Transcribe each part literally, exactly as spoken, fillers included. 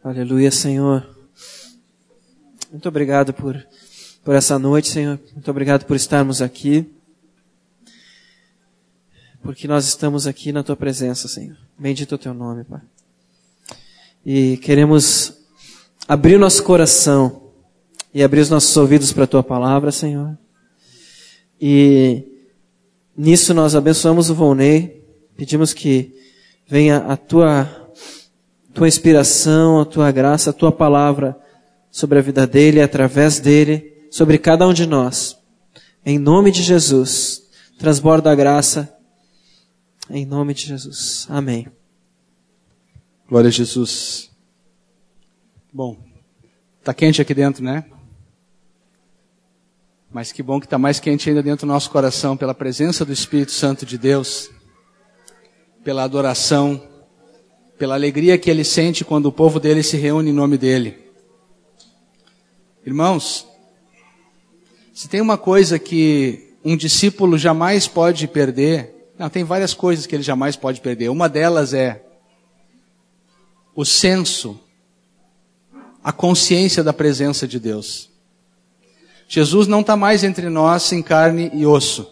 Aleluia, Senhor. Muito obrigado por, por essa noite, Senhor. Muito obrigado por estarmos aqui. Porque nós estamos aqui na Tua presença, Senhor. Bendito é o Teu nome, Pai. E queremos abrir o nosso coração e abrir os nossos ouvidos para a Tua palavra, Senhor. E nisso nós abençoamos o Volney. Pedimos que venha a Tua Tua inspiração, a Tua graça, a Tua palavra sobre a vida dele, através dele, sobre cada um de nós. Em nome de Jesus, transborda a graça. Em nome de Jesus. Amém. Glória a Jesus. Bom, tá quente aqui dentro, né? Mas que bom que está mais quente ainda dentro do nosso coração, pela presença do Espírito Santo de Deus, pela adoração, pela alegria que Ele sente quando o povo dele se reúne em nome dEle. Irmãos, se tem uma coisa que um discípulo jamais pode perder, não, tem várias coisas que ele jamais pode perder. Uma delas é o senso, a consciência da presença de Deus. Jesus não está mais entre nós em carne e osso.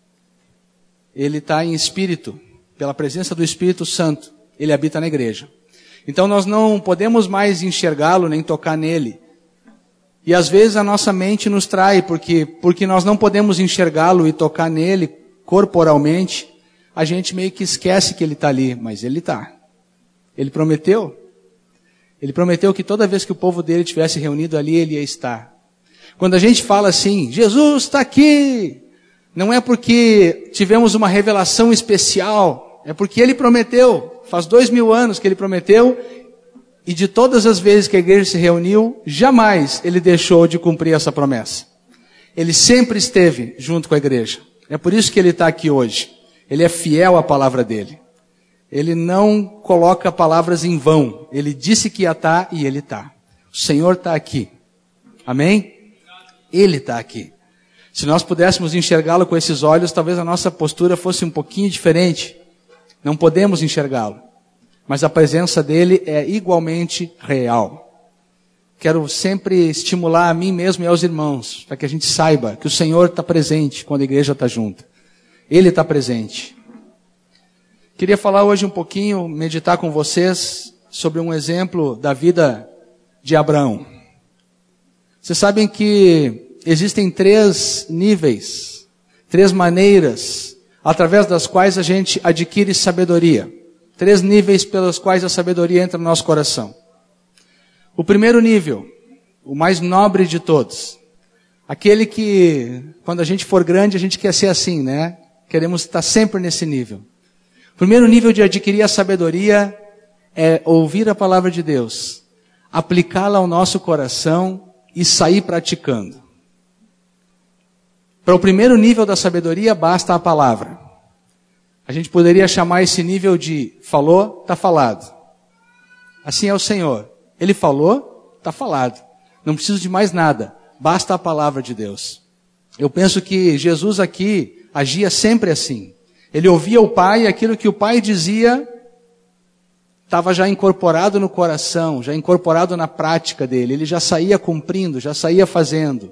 Ele está em espírito, pela presença do Espírito Santo. Ele habita na igreja. Então nós não podemos mais enxergá-lo nem tocar nele. E às vezes a nossa mente nos trai, porque, porque nós não podemos enxergá-lo e tocar nele corporalmente, a gente meio que esquece que ele está ali, mas ele está. Ele prometeu. Ele prometeu que toda vez que o povo dele estivesse reunido ali, ele ia estar. Quando a gente fala assim, Jesus está aqui, não é porque tivemos uma revelação especial, é porque ele prometeu. Faz dois mil anos que ele prometeu, e de todas as vezes que a igreja se reuniu, jamais ele deixou de cumprir essa promessa. Ele sempre esteve junto com a igreja. É por isso que ele está aqui hoje. Ele é fiel à palavra dele. Ele não coloca palavras em vão. Ele disse que ia estar e ele está. O Senhor está aqui. Amém? Ele está aqui. Se nós pudéssemos enxergá-lo com esses olhos, talvez a nossa postura fosse um pouquinho diferente. Não podemos enxergá-lo, mas a presença dele é igualmente real. Quero sempre estimular a mim mesmo e aos irmãos, para que a gente saiba que o Senhor está presente quando a igreja está junta. Ele está presente. Queria falar hoje um pouquinho, meditar com vocês, sobre um exemplo da vida de Abraão. Vocês sabem que existem três níveis, três maneiras, através das quais a gente adquire sabedoria. Três níveis pelos quais a sabedoria entra no nosso coração. O primeiro nível, o mais nobre de todos. Aquele que, quando a gente for grande, a gente quer ser assim, né? Queremos estar sempre nesse nível. O primeiro nível de adquirir a sabedoria é ouvir a palavra de Deus, aplicá-la ao nosso coração e sair praticando. Para o primeiro nível da sabedoria, basta a palavra. A gente poderia chamar esse nível de falou, está falado. Assim é o Senhor. Ele falou, está falado. Não preciso de mais nada. Basta a palavra de Deus. Eu penso que Jesus aqui agia sempre assim. Ele ouvia o Pai e aquilo que o Pai dizia estava já incorporado no coração, já incorporado na prática dele. Ele já saía cumprindo, já saía fazendo.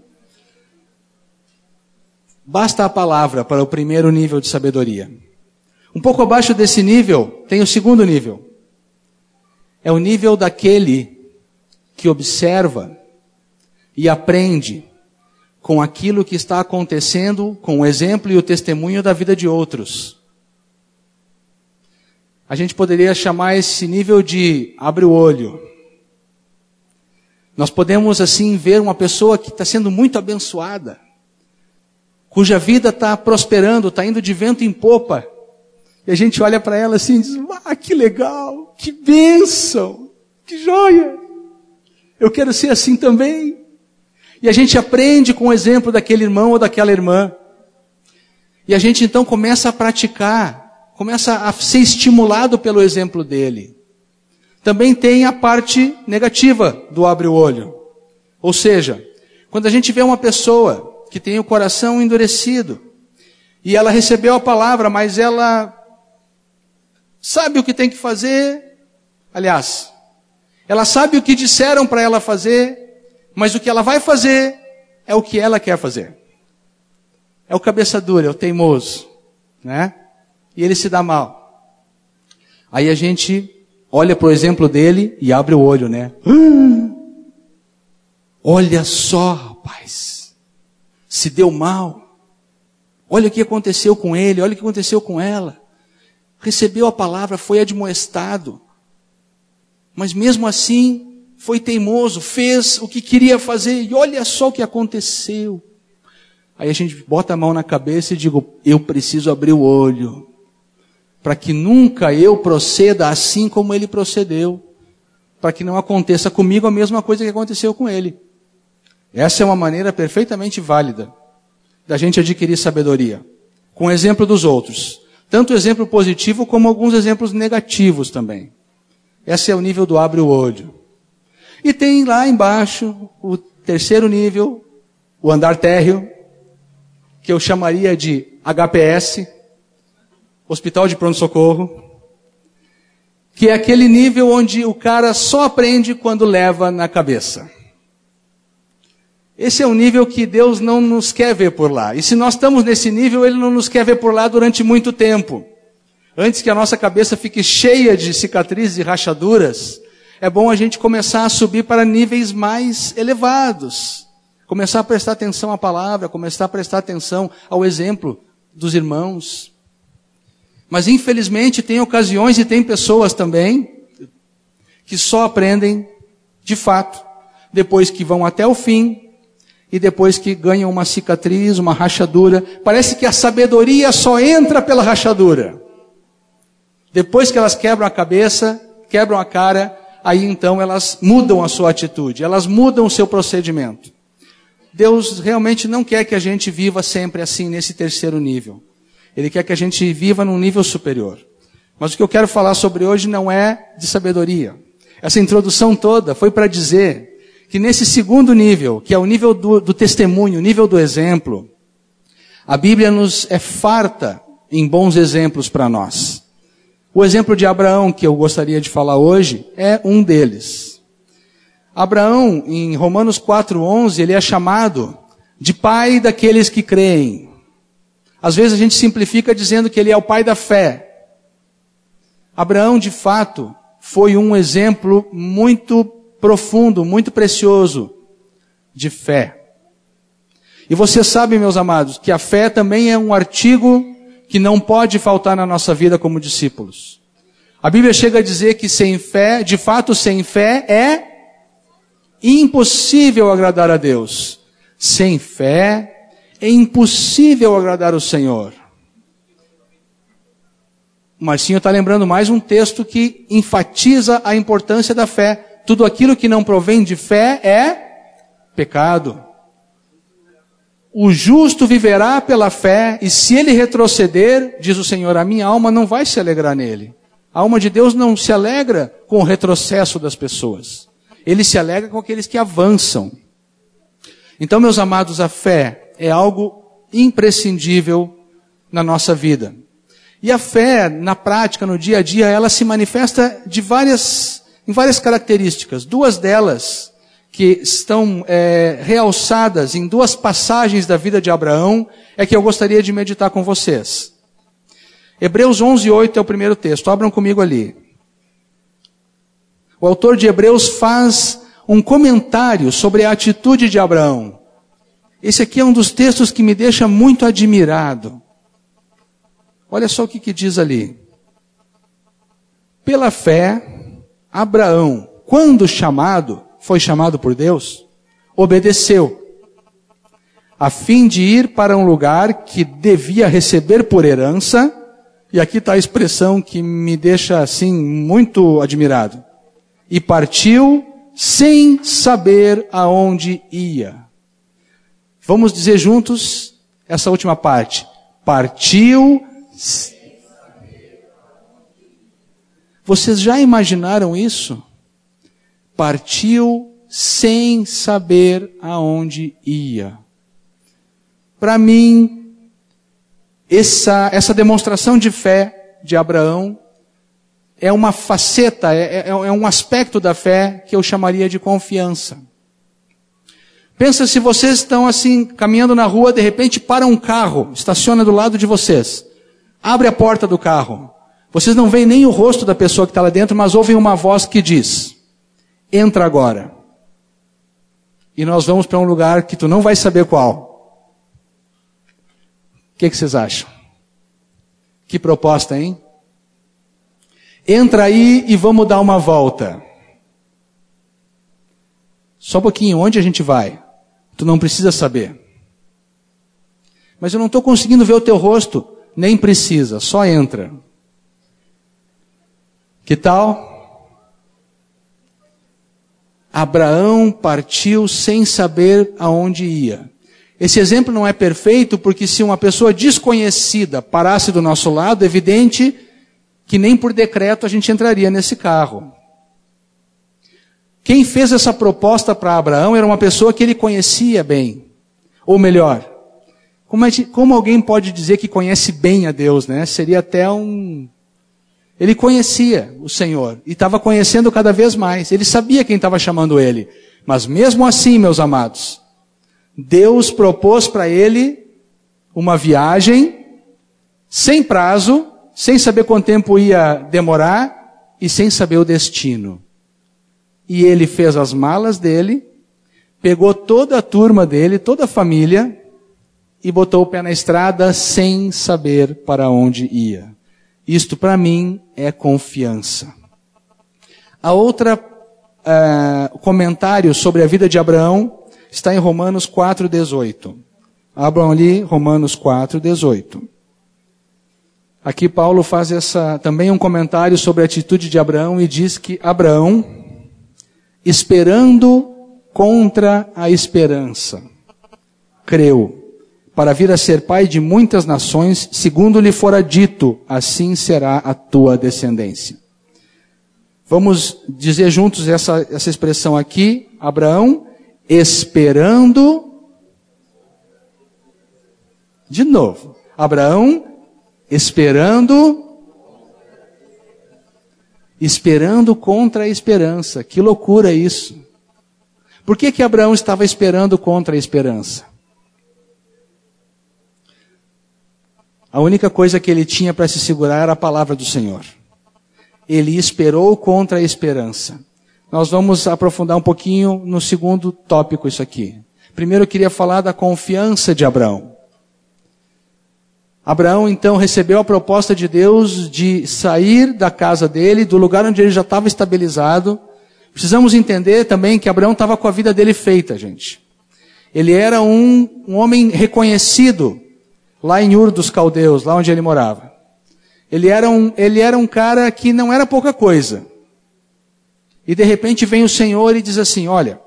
Basta a palavra para o primeiro nível de sabedoria. Um pouco abaixo desse nível, tem o segundo nível. É o nível daquele que observa e aprende com aquilo que está acontecendo, com o exemplo e o testemunho da vida de outros. A gente poderia chamar esse nível de abre o olho. Nós podemos assim ver uma pessoa que está sendo muito abençoada, cuja vida está prosperando, está indo de vento em popa. E a gente olha para ela assim e diz, ah, que legal, que bênção, que joia. Eu quero ser assim também. E a gente aprende com o exemplo daquele irmão ou daquela irmã. E a gente então começa a praticar, começa a ser estimulado pelo exemplo dele. Também tem a parte negativa do abre o olho. Ou seja, quando a gente vê uma pessoa que tem o coração endurecido, e ela recebeu a palavra, mas ela sabe o que tem que fazer. Aliás, Ela sabe o que disseram para ela fazer, mas o que ela vai fazer é o que ela quer fazer. É o cabeça dura, é o teimoso, né? E ele se dá mal. Aí a gente olha para o exemplo dele e abre o olho, né? Olha só, rapaz, se deu mal. Olha o que aconteceu com ele, olha o que aconteceu com ela. Recebeu a palavra, foi admoestado. Mas mesmo assim, foi teimoso, fez o que queria fazer. E olha só o que aconteceu. Aí a gente bota a mão na cabeça e digo, eu preciso abrir o olho. Para que nunca eu proceda assim como ele procedeu. Para que não aconteça comigo a mesma coisa que aconteceu com ele. Essa é uma maneira perfeitamente válida da gente adquirir sabedoria. Com o exemplo dos outros. Tanto o exemplo positivo como alguns exemplos negativos também. Esse é o nível do abre o olho. E tem lá embaixo o terceiro nível, o andar térreo, que eu chamaria de H P S, Hospital de Pronto-Socorro, que é aquele nível onde o cara só aprende quando leva na cabeça. Esse é um nível que Deus não nos quer ver por lá. E se nós estamos nesse nível, Ele não nos quer ver por lá durante muito tempo. Antes que a nossa cabeça fique cheia de cicatrizes e rachaduras, é bom a gente começar a subir para níveis mais elevados. Começar a prestar atenção à palavra, começar a prestar atenção ao exemplo dos irmãos. Mas infelizmente tem ocasiões e tem pessoas também que só aprendem de fato depois que vão até o fim e depois que ganham uma cicatriz, uma rachadura. Parece que a sabedoria só entra pela rachadura. Depois que elas quebram a cabeça, quebram a cara, aí então elas mudam a sua atitude, elas mudam o seu procedimento. Deus realmente não quer que a gente viva sempre assim, nesse terceiro nível. Ele quer que a gente viva num nível superior. Mas o que eu quero falar sobre hoje não é de sabedoria. Essa introdução toda foi para dizer que nesse segundo nível, que é o nível do, do testemunho, o nível do exemplo, a Bíblia nos é farta em bons exemplos para nós. O exemplo de Abraão, que eu gostaria de falar hoje, é um deles. Abraão, em Romanos quatro, onze, ele é chamado de pai daqueles que creem. Às vezes a gente simplifica dizendo que ele é o pai da fé. Abraão, de fato, foi um exemplo muito profundo, muito precioso de fé. E você sabe, meus amados, que a fé também é um artigo que não pode faltar na nossa vida como discípulos. A Bíblia chega a dizer que sem fé, de fato sem fé, é impossível agradar a Deus. Sem fé, é impossível agradar o Senhor. O Marcinho está lembrando mais um texto que enfatiza a importância da fé. Tudo aquilo que não provém de fé é pecado. O justo viverá pela fé, e se ele retroceder, diz o Senhor, a minha alma não vai se alegrar nele. A alma de Deus não se alegra com o retrocesso das pessoas. Ele se alegra com aqueles que avançam. Então, meus amados, a fé é algo imprescindível na nossa vida. E a fé, na prática, no dia a dia, ela se manifesta de várias, em várias características. Duas delas que estão é, realçadas em duas passagens da vida de Abraão, é que eu gostaria de meditar com vocês. Hebreus onze, oito é o primeiro texto. Abram comigo ali. O autor de Hebreus faz um comentário sobre a atitude de Abraão. Esse aqui é um dos textos que me deixa muito admirado. Olha só o que, que diz ali. Pela fé, Abraão, quando chamado, foi chamado por Deus, obedeceu, a fim de ir para um lugar que devia receber por herança, e aqui está a expressão que me deixa assim muito admirado, e partiu sem saber aonde ia. Vamos dizer juntos essa última parte. Partiu sem saber aonde ia. Vocês já imaginaram isso? Partiu sem saber aonde ia. Para mim, essa, essa demonstração de fé de Abraão é uma faceta, é, é, é um aspecto da fé que eu chamaria de confiança. Pensa se vocês estão assim, caminhando na rua, de repente para um carro, estaciona do lado de vocês. Abre a porta do carro. Vocês não veem nem o rosto da pessoa que está lá dentro, mas ouvem uma voz que diz, entra agora. E nós vamos para um lugar que tu não vai saber qual. O que, que vocês acham? Que proposta, hein? Entra aí e vamos dar uma volta. Só um pouquinho, onde a gente vai? Tu não precisa saber. Mas eu não estou conseguindo ver o teu rosto. Nem precisa, só entra. Que tal? Abraão partiu sem saber aonde ia. Esse exemplo não é perfeito porque se uma pessoa desconhecida parasse do nosso lado, é evidente que nem por decreto a gente entraria nesse carro. Quem fez essa proposta para Abraão era uma pessoa que ele conhecia bem. Ou melhor, como, é, como alguém pode dizer que conhece bem a Deus, né? Seria até um... Ele conhecia o Senhor e estava conhecendo cada vez mais. Ele sabia quem estava chamando ele. Mas mesmo assim, meus amados, Deus propôs para ele uma viagem sem prazo, sem saber quanto tempo ia demorar e sem saber o destino. E ele fez as malas dele, pegou toda a turma dele, toda a família, e botou o pé na estrada sem saber para onde ia. Isto para mim é confiança. A outra uh, comentário sobre a vida de Abraão está em Romanos quatro, dezoito. Abram ali Romanos quatro, dezoito. Aqui Paulo faz essa, também um comentário sobre a atitude de Abraão e diz que Abraão, esperando contra a esperança, creu, para vir a ser pai de muitas nações, segundo lhe fora dito, assim será a tua descendência. Vamos dizer juntos essa, essa expressão aqui, Abraão, esperando, de novo, Abraão, esperando, esperando contra a esperança. Que loucura isso. Por que que Abraão estava esperando contra a esperança? A única coisa que ele tinha para se segurar era a palavra do Senhor. Ele esperou contra a esperança. Nós vamos aprofundar um pouquinho no segundo tópico isso aqui. Primeiro eu queria falar da confiança de Abraão. Abraão então recebeu a proposta de Deus de sair da casa dele, do lugar onde ele já estava estabilizado. Precisamos entender também que Abraão estava com a vida dele feita, gente. Ele era um, um homem reconhecido lá em Ur dos Caldeus, lá onde ele morava. Ele era, um, ele era um cara que não era pouca coisa. E de repente vem o Senhor e diz assim, olha,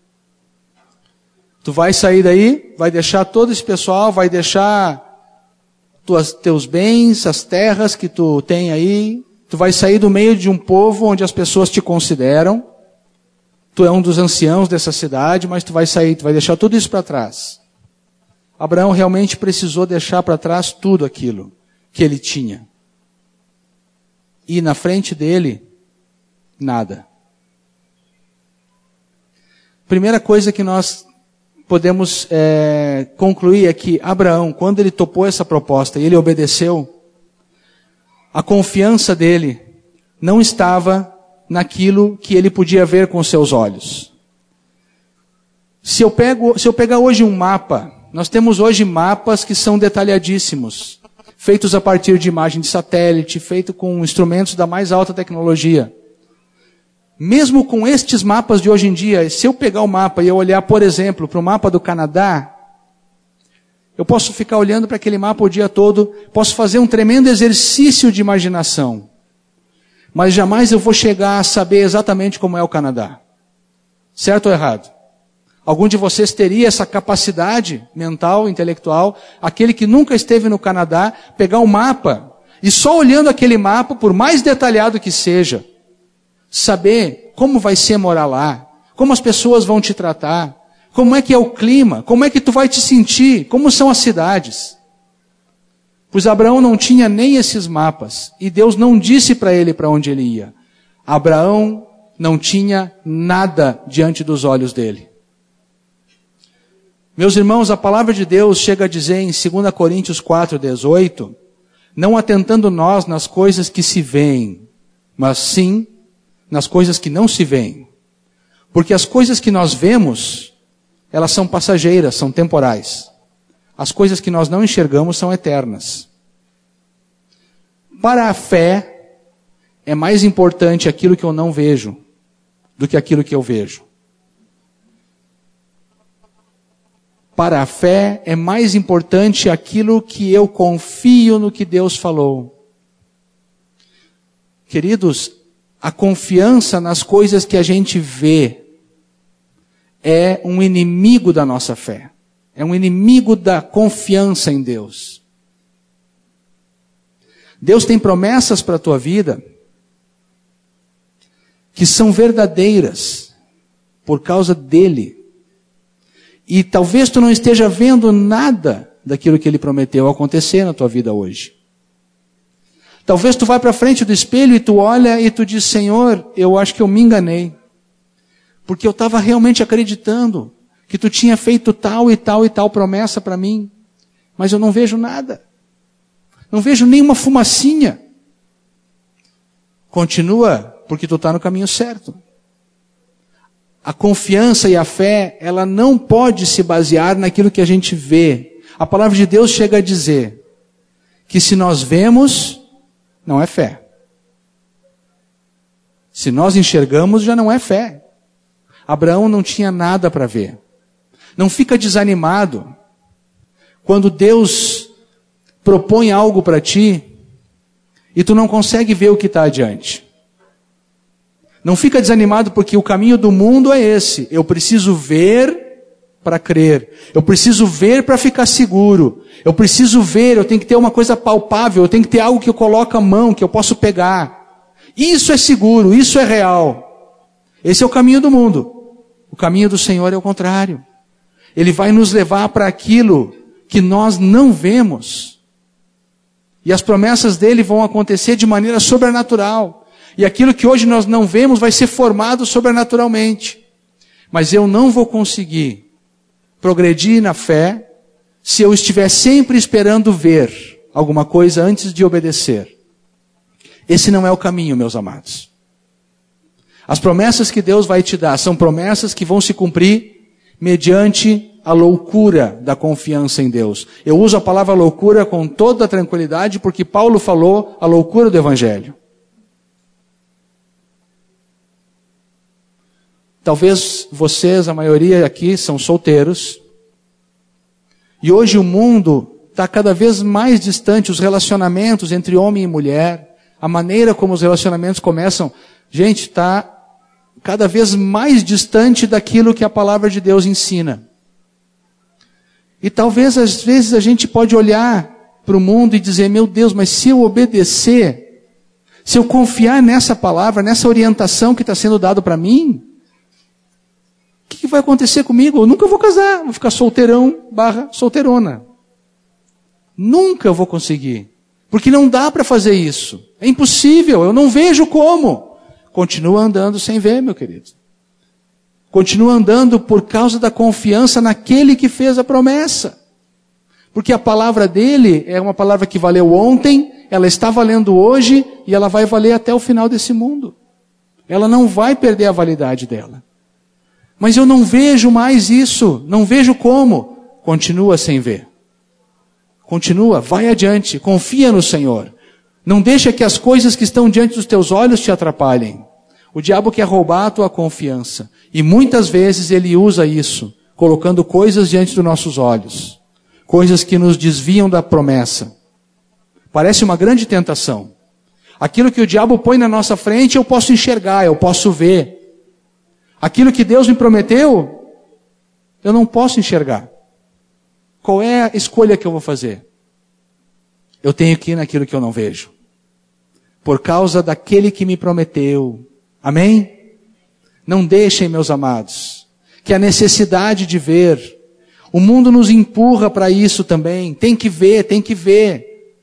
tu vai sair daí, vai deixar todo esse pessoal, vai deixar tuas, teus bens, as terras que tu tem aí, tu vai sair do meio de um povo onde as pessoas te consideram, tu é um dos anciãos dessa cidade, mas tu vai sair, tu vai deixar tudo isso para trás. Abraão realmente precisou deixar para trás tudo aquilo que ele tinha. E na frente dele, nada. Primeira coisa que nós podemos é, concluir é que Abraão, quando ele topou essa proposta e ele obedeceu, a confiança dele não estava naquilo que ele podia ver com seus olhos. Se eu, pego, se eu pegar hoje um mapa, nós temos hoje mapas que são detalhadíssimos, feitos a partir de imagem de satélite, feito com instrumentos da mais alta tecnologia. Mesmo com estes mapas de hoje em dia, se eu pegar o mapa e eu olhar, por exemplo, para o mapa do Canadá, eu posso ficar olhando para aquele mapa o dia todo, posso fazer um tremendo exercício de imaginação, mas jamais eu vou chegar a saber exatamente como é o Canadá. Certo ou errado? Algum de vocês teria essa capacidade mental, intelectual, aquele que nunca esteve no Canadá, pegar um mapa e só olhando aquele mapa, por mais detalhado que seja, saber como vai ser morar lá, como as pessoas vão te tratar, como é que é o clima, como é que tu vai te sentir, como são as cidades. Pois Abraão não tinha nem esses mapas, e Deus não disse para ele para onde ele ia. Abraão não tinha nada diante dos olhos dele. Meus irmãos, a palavra de Deus chega a dizer em dois Coríntios quatro, dezoito, não atentando nós nas coisas que se veem, mas sim nas coisas que não se veem. Porque as coisas que nós vemos, elas são passageiras, são temporais. As coisas que nós não enxergamos são eternas. Para a fé, é mais importante aquilo que eu não vejo do que aquilo que eu vejo. Para a fé, é mais importante aquilo que eu confio no que Deus falou. Queridos, a confiança nas coisas que a gente vê é um inimigo da nossa fé. É um inimigo da confiança em Deus. Deus tem promessas para a tua vida que são verdadeiras por causa dele. E talvez tu não esteja vendo nada daquilo que ele prometeu acontecer na tua vida hoje. Talvez tu vá para frente do espelho e tu olha e tu diz, Senhor, eu acho que eu me enganei. Porque eu estava realmente acreditando que tu tinha feito tal e tal e tal promessa para mim. Mas eu não vejo nada. Não vejo nenhuma fumacinha. Continua, porque tu está no caminho certo. A confiança e a fé, ela não pode se basear naquilo que a gente vê. A palavra de Deus chega a dizer que se nós vemos, não é fé. Se nós enxergamos, já não é fé. Abraão não tinha nada para ver. Não fica desanimado quando Deus propõe algo para ti e tu não consegue ver o que está adiante. Não fica desanimado porque o caminho do mundo é esse. Eu preciso ver para crer. Eu preciso ver para ficar seguro. Eu preciso ver, eu tenho que ter uma coisa palpável. Eu tenho que ter algo que eu coloco a mão, que eu posso pegar. Isso é seguro, isso é real. Esse é o caminho do mundo. O caminho do Senhor é o contrário. Ele vai nos levar para aquilo que nós não vemos. E as promessas dele vão acontecer de maneira sobrenatural. E aquilo que hoje nós não vemos vai ser formado sobrenaturalmente. Mas eu não vou conseguir progredir na fé se eu estiver sempre esperando ver alguma coisa antes de obedecer. Esse não é o caminho, meus amados. As promessas que Deus vai te dar são promessas que vão se cumprir mediante a loucura da confiança em Deus. Eu uso a palavra loucura com toda a tranquilidade porque Paulo falou a loucura do Evangelho. Talvez vocês, a maioria aqui, são solteiros. E hoje o mundo está cada vez mais distante, os relacionamentos entre homem e mulher, a maneira como os relacionamentos começam, gente, está cada vez mais distante daquilo que a palavra de Deus ensina. E talvez às vezes a gente pode olhar para o mundo e dizer, meu Deus, mas se eu obedecer, se eu confiar nessa palavra, nessa orientação que está sendo dado para mim, o que, que vai acontecer comigo? Eu nunca vou casar, vou ficar solteirão barra solteirona. Nunca vou conseguir. Porque não dá para fazer isso. É impossível, eu não vejo como. Continua andando sem ver, meu querido. Continua andando por causa da confiança naquele que fez a promessa. Porque a palavra dele é uma palavra que valeu ontem, ela está valendo hoje e ela vai valer até o final desse mundo. Ela não vai perder a validade dela. Mas eu não vejo mais isso, não vejo como. Continua sem ver. Continua, vai adiante, confia no Senhor. Não deixa que as coisas que estão diante dos teus olhos te atrapalhem. O diabo quer roubar a tua confiança. E muitas vezes ele usa isso, colocando coisas diante dos nossos olhos. Coisas que nos desviam da promessa. Parece uma grande tentação. Aquilo que o diabo põe na nossa frente eu posso enxergar, eu posso ver. Aquilo que Deus me prometeu, eu não posso enxergar. Qual é a escolha que eu vou fazer? Eu tenho que ir naquilo que eu não vejo. Por causa daquele que me prometeu. Amém? Não deixem, meus amados, que a necessidade de ver, o mundo nos empurra para isso também. Tem que ver, tem que ver.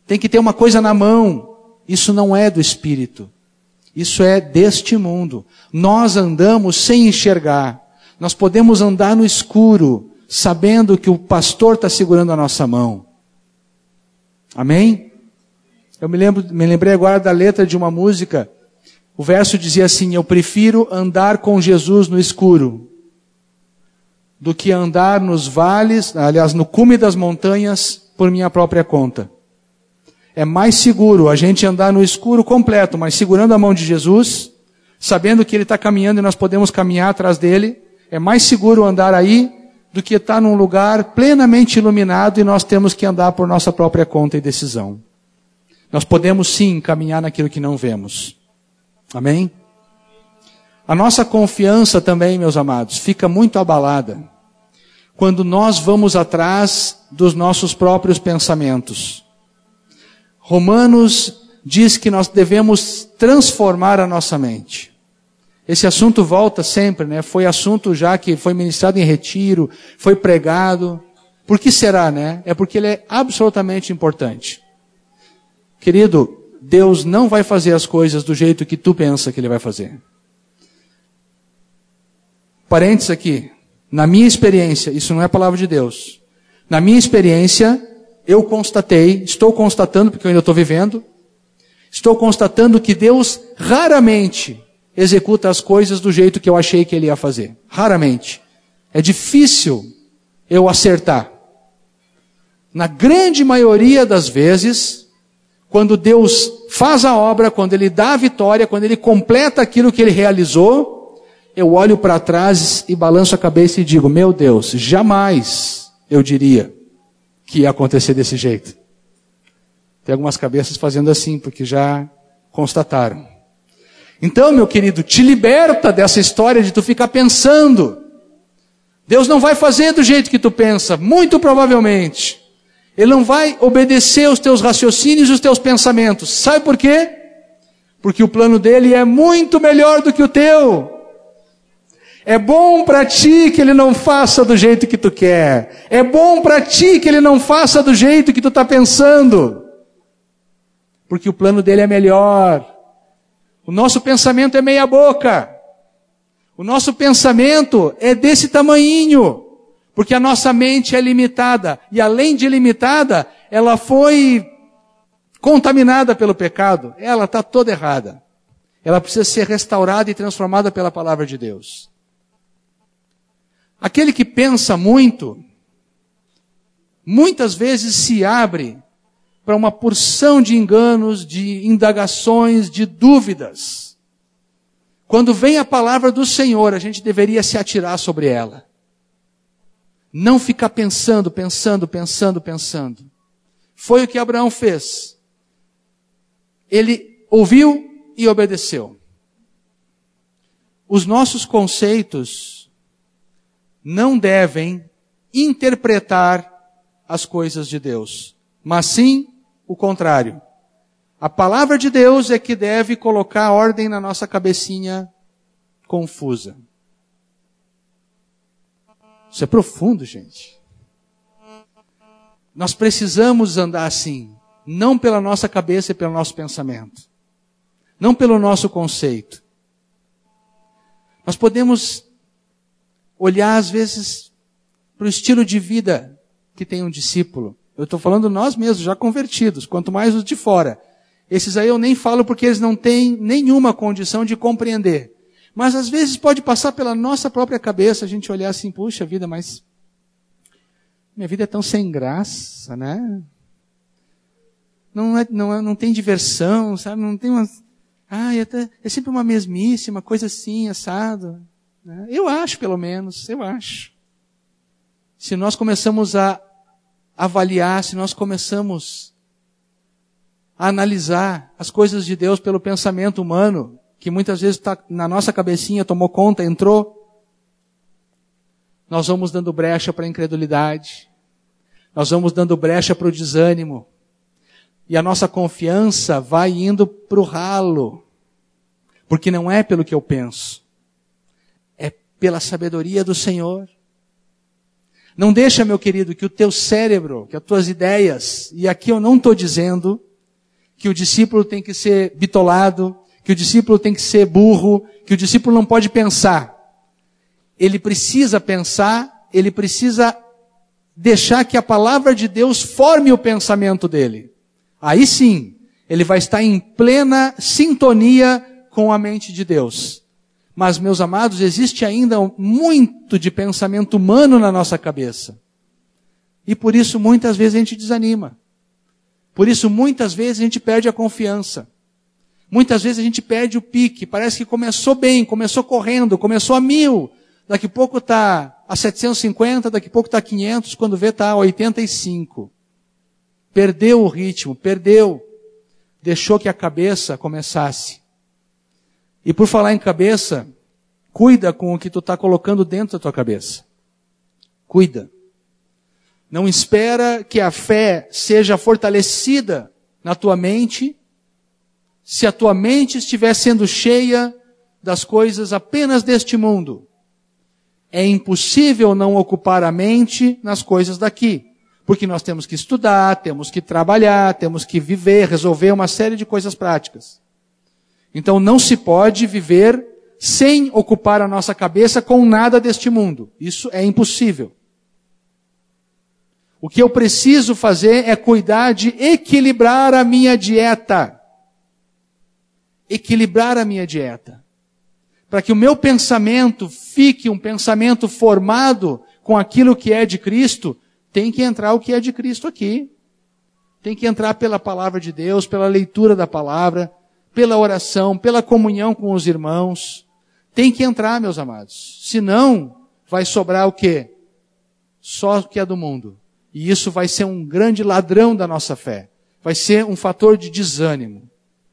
tem que ter uma coisa na mão. Isso não é do Espírito. Isso é deste mundo. Nós andamos sem enxergar. Nós podemos andar no escuro, sabendo que o pastor está segurando a nossa mão. Amém? Eu me lembro, me lembrei agora da letra de uma música. O verso dizia assim: eu prefiro andar com Jesus no escuro do que andar nos vales, aliás, no cume das montanhas por minha própria conta. É mais seguro a gente andar no escuro completo, mas segurando a mão de Jesus, sabendo que Ele está caminhando e nós podemos caminhar atrás dEle. É mais seguro andar aí do que estar num lugar plenamente iluminado e nós temos que andar por nossa própria conta e decisão. Nós podemos sim caminhar naquilo que não vemos. Amém? A nossa confiança também, meus amados, fica muito abalada quando nós vamos atrás dos nossos próprios pensamentos. Romanos diz que nós devemos transformar a nossa mente. Esse assunto volta sempre, né? Foi assunto já que foi ministrado em retiro, foi pregado. Por que será, né? É porque ele é absolutamente importante. Querido, Deus não vai fazer as coisas do jeito que tu pensa que Ele vai fazer. Parênteses aqui. Na minha experiência, isso não é a palavra de Deus. Na minha experiência, eu constatei, estou constatando, porque eu ainda estou vivendo, estou constatando que Deus raramente executa as coisas do jeito que eu achei que Ele ia fazer. Raramente. É difícil eu acertar. Na grande maioria das vezes, quando Deus faz a obra, quando Ele dá a vitória, quando Ele completa aquilo que Ele realizou, eu olho para trás e balanço a cabeça e digo, meu Deus, jamais eu diria que ia acontecer desse jeito. Tem algumas cabeças fazendo assim, porque já constataram. Então, meu querido, te liberta dessa história de tu ficar pensando. Deus não vai fazer do jeito que tu pensa, muito provavelmente. Ele não vai obedecer aos teus raciocínios e os teus pensamentos. Sabe por quê? Porque o plano dele é muito melhor do que o teu. É bom para ti que ele não faça do jeito que tu quer. É bom para ti que ele não faça do jeito que tu está pensando. Porque o plano dele é melhor. O nosso pensamento é meia boca. O nosso pensamento é desse tamanhinho. Porque a nossa mente é limitada. E além de limitada, ela foi contaminada pelo pecado. Ela está toda errada. Ela precisa ser restaurada e transformada pela palavra de Deus. Aquele que pensa muito, muitas vezes se abre para uma porção de enganos, de indagações, de dúvidas. Quando vem a palavra do Senhor, a gente deveria se atirar sobre ela. Não ficar pensando, pensando, pensando, pensando. Foi o que Abraão fez. Ele ouviu e obedeceu. Os nossos conceitos não devem interpretar as coisas de Deus, mas sim o contrário. A palavra de Deus é que deve colocar ordem na nossa cabecinha confusa. Isso é profundo, gente. Nós precisamos andar assim, não pela nossa cabeça e pelo nosso pensamento, não pelo nosso conceito. Nós podemos olhar, às vezes, para o estilo de vida que tem um discípulo. Eu estou falando nós mesmos, já convertidos, quanto mais os de fora. Esses aí eu nem falo porque eles não têm nenhuma condição de compreender. Mas às vezes pode passar pela nossa própria cabeça, a gente olhar assim, puxa vida, mas minha vida é tão sem graça, né? Não, é, não, é, não tem diversão, sabe? Não tem umas... Ah, é, é sempre uma mesmice, uma coisa assim, assado. Eu acho, pelo menos, eu acho. Se nós começamos a avaliar, se nós começamos a analisar as coisas de Deus pelo pensamento humano, que muitas vezes está na nossa cabecinha, tomou conta, entrou, nós vamos dando brecha para a incredulidade, nós vamos dando brecha para o desânimo, e a nossa confiança vai indo para o ralo, porque não é pelo que eu penso, é pela sabedoria do Senhor. Não deixa, meu querido, que o teu cérebro, que as tuas ideias, e aqui eu não estou dizendo que o discípulo tem que ser bitolado, que o discípulo tem que ser burro, que o discípulo não pode pensar. Ele precisa pensar, ele precisa deixar que a palavra de Deus forme o pensamento dele. Aí sim, ele vai estar em plena sintonia com a mente de Deus. Mas, meus amados, existe ainda muito de pensamento humano na nossa cabeça. E por isso, muitas vezes, a gente desanima. Por isso, muitas vezes, a gente perde a confiança. Muitas vezes, a gente perde o pique. Parece que começou bem, começou correndo, começou a mil. Daqui a pouco está a setecentos e cinquenta, daqui a pouco está a quinhentos, quando vê está a oitenta e cinco. Perdeu o ritmo, perdeu. Deixou que a cabeça começasse. E por falar em cabeça, cuida com o que tu está colocando dentro da tua cabeça. Cuida. Não espera que a fé seja fortalecida na tua mente, se a tua mente estiver sendo cheia das coisas apenas deste mundo. É impossível não ocupar a mente nas coisas daqui. Porque nós temos que estudar, temos que trabalhar, temos que viver, resolver uma série de coisas práticas. Então não se pode viver sem ocupar a nossa cabeça com nada deste mundo. Isso é impossível. O que eu preciso fazer é cuidar de equilibrar a minha dieta. Equilibrar a minha dieta. Para que o meu pensamento fique um pensamento formado com aquilo que é de Cristo, tem que entrar o que é de Cristo aqui. Tem que entrar pela palavra de Deus, pela leitura da palavra, pela oração, pela comunhão com os irmãos. Tem que entrar, meus amados. Senão, vai sobrar o quê? Só o que é do mundo. E isso vai ser um grande ladrão da nossa fé. Vai ser um fator de desânimo.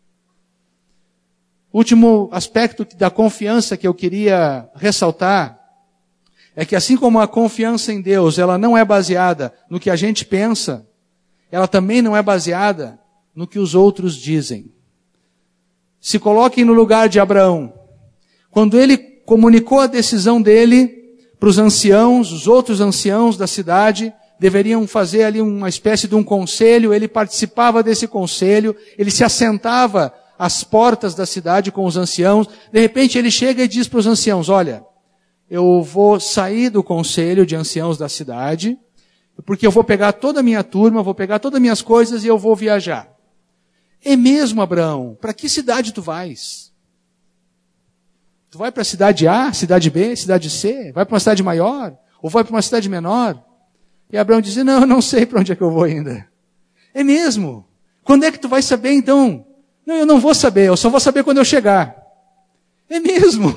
Último aspecto da confiança que eu queria ressaltar é que assim como a confiança em Deus, ela não é baseada no que a gente pensa, ela também não é baseada no que os outros dizem. Se coloquem no lugar de Abraão. Quando ele comunicou a decisão dele para os anciãos, os outros anciãos da cidade, deveriam fazer ali uma espécie de um conselho, ele participava desse conselho, ele se assentava às portas da cidade com os anciãos, de repente ele chega e diz para os anciãos, olha, eu vou sair do conselho de anciãos da cidade, porque eu vou pegar toda a minha turma, vou pegar todas as minhas coisas e eu vou viajar. É mesmo, Abraão? Para que cidade tu vais? Tu vai para a cidade A, cidade B, cidade C? Vai para uma cidade maior? Ou vai para uma cidade menor? E Abraão diz, não, eu não sei para onde é que eu vou ainda. É mesmo? Quando é que tu vai saber então? Não, eu não vou saber, eu só vou saber quando eu chegar. É mesmo?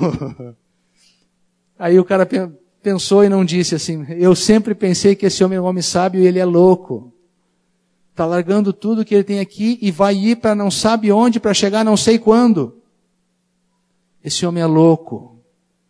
Aí o cara pensou e não disse assim, eu sempre pensei que esse homem é um homem sábio e ele é louco. Está largando tudo que ele tem aqui e vai ir para não sabe onde, para chegar não sei quando. Esse homem é louco.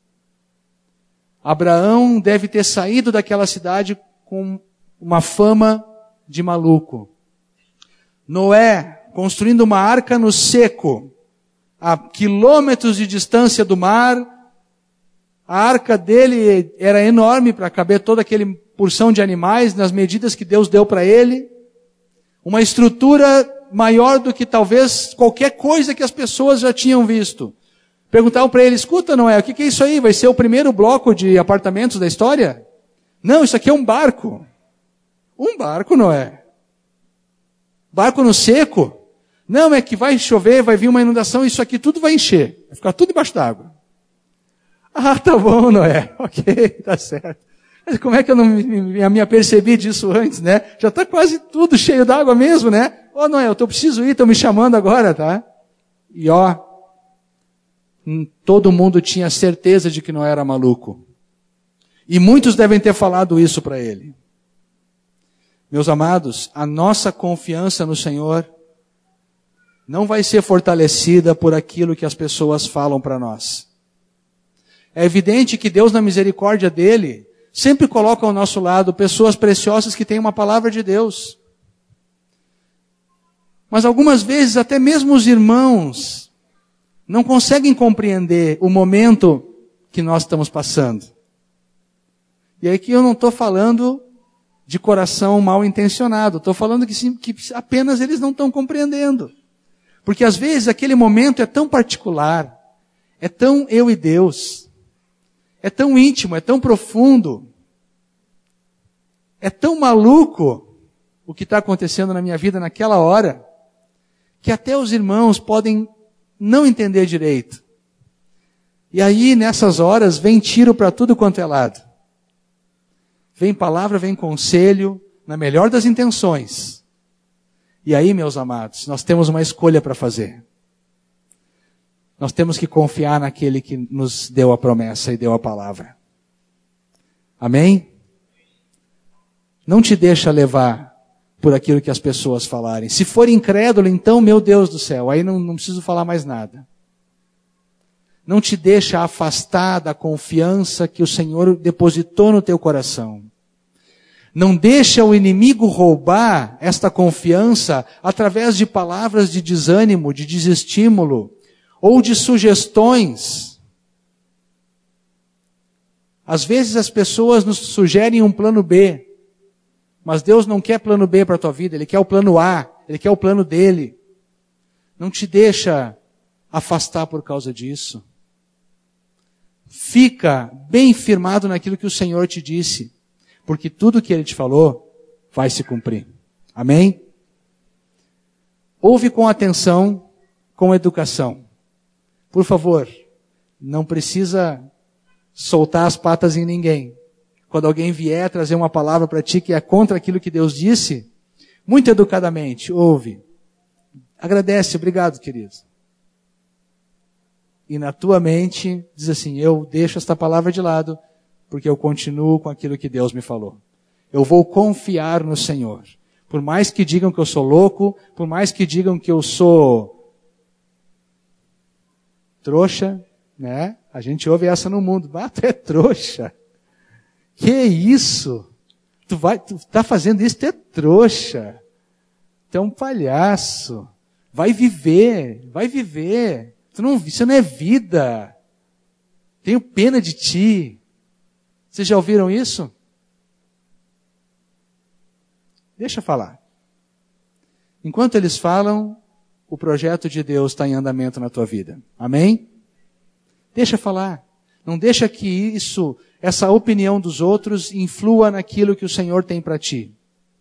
Abraão deve ter saído daquela cidade com uma fama de maluco. Noé, construindo uma arca no seco, a quilômetros de distância do mar, a arca dele era enorme para caber toda aquela porção de animais nas medidas que Deus deu para ele. Uma estrutura maior do que talvez qualquer coisa que as pessoas já tinham visto. Perguntavam para ele, escuta Noé, o que é isso aí? Vai ser o primeiro bloco de apartamentos da história? Não, isso aqui é um barco. Um barco, Noé. Barco no seco? Não, é que vai chover, vai vir uma inundação, isso aqui tudo vai encher. Vai ficar tudo debaixo d'água. Ah, tá bom, Noé. Ok, tá certo. Mas como é que eu não me, me, me apercebi disso antes, né? Já está quase tudo cheio d'água mesmo, né? Ó, oh, Noé, eu tô, preciso ir, estão me chamando agora, tá? E ó, todo mundo tinha certeza de que não era maluco. E muitos devem ter falado isso para ele. Meus amados, a nossa confiança no Senhor não vai ser fortalecida por aquilo que as pessoas falam para nós. É evidente que Deus, na misericórdia dele, sempre coloca ao nosso lado pessoas preciosas que têm uma palavra de Deus. Mas algumas vezes, até mesmo os irmãos não conseguem compreender o momento que nós estamos passando. E aí que eu não estou falando de coração mal intencionado, estou falando que, sim, que apenas eles não estão compreendendo. Porque às vezes aquele momento é tão particular, é tão eu e Deus, é tão íntimo, é tão profundo, é tão maluco o que está acontecendo na minha vida naquela hora, que até os irmãos podem não entender direito. E aí nessas horas vem tiro para tudo quanto é lado. Vem palavra, vem conselho, na melhor das intenções. E aí, meus amados, nós temos uma escolha para fazer. Nós temos que confiar naquele que nos deu a promessa e deu a palavra. Amém? Não te deixa levar por aquilo que as pessoas falarem. Se for incrédulo, então, meu Deus do céu, aí não, não preciso falar mais nada. Não te deixa afastar da confiança que o Senhor depositou no teu coração. Não deixa o inimigo roubar esta confiança através de palavras de desânimo, de desestímulo, ou de sugestões. Às vezes as pessoas nos sugerem um plano B, mas Deus não quer plano B para a tua vida, Ele quer o plano A, Ele quer o plano dele. Não te deixa afastar por causa disso. Fica bem firmado naquilo que o Senhor te disse, porque tudo que Ele te falou vai se cumprir. Amém? Ouve com atenção, com educação. Por favor, não precisa soltar as patas em ninguém. Quando alguém vier trazer uma palavra para ti que é contra aquilo que Deus disse, muito educadamente, ouve. Agradece, obrigado, querido. E na tua mente, diz assim, eu deixo esta palavra de lado, porque eu continuo com aquilo que Deus me falou. Eu vou confiar no Senhor. Por mais que digam que eu sou louco, por mais que digam que eu sou trouxa, né? A gente ouve essa no mundo. Ah, tu é trouxa. Que isso? Tu vai, tu tá fazendo isso, tu é trouxa. Tu é um palhaço. Vai viver, vai viver. Tu não, isso não é vida. Tenho pena de ti. Vocês já ouviram isso? Deixa eu falar. Enquanto eles falam, o projeto de Deus está em andamento na tua vida. Amém? Deixa eu falar. Não deixa que isso, essa opinião dos outros, influa naquilo que o Senhor tem para ti.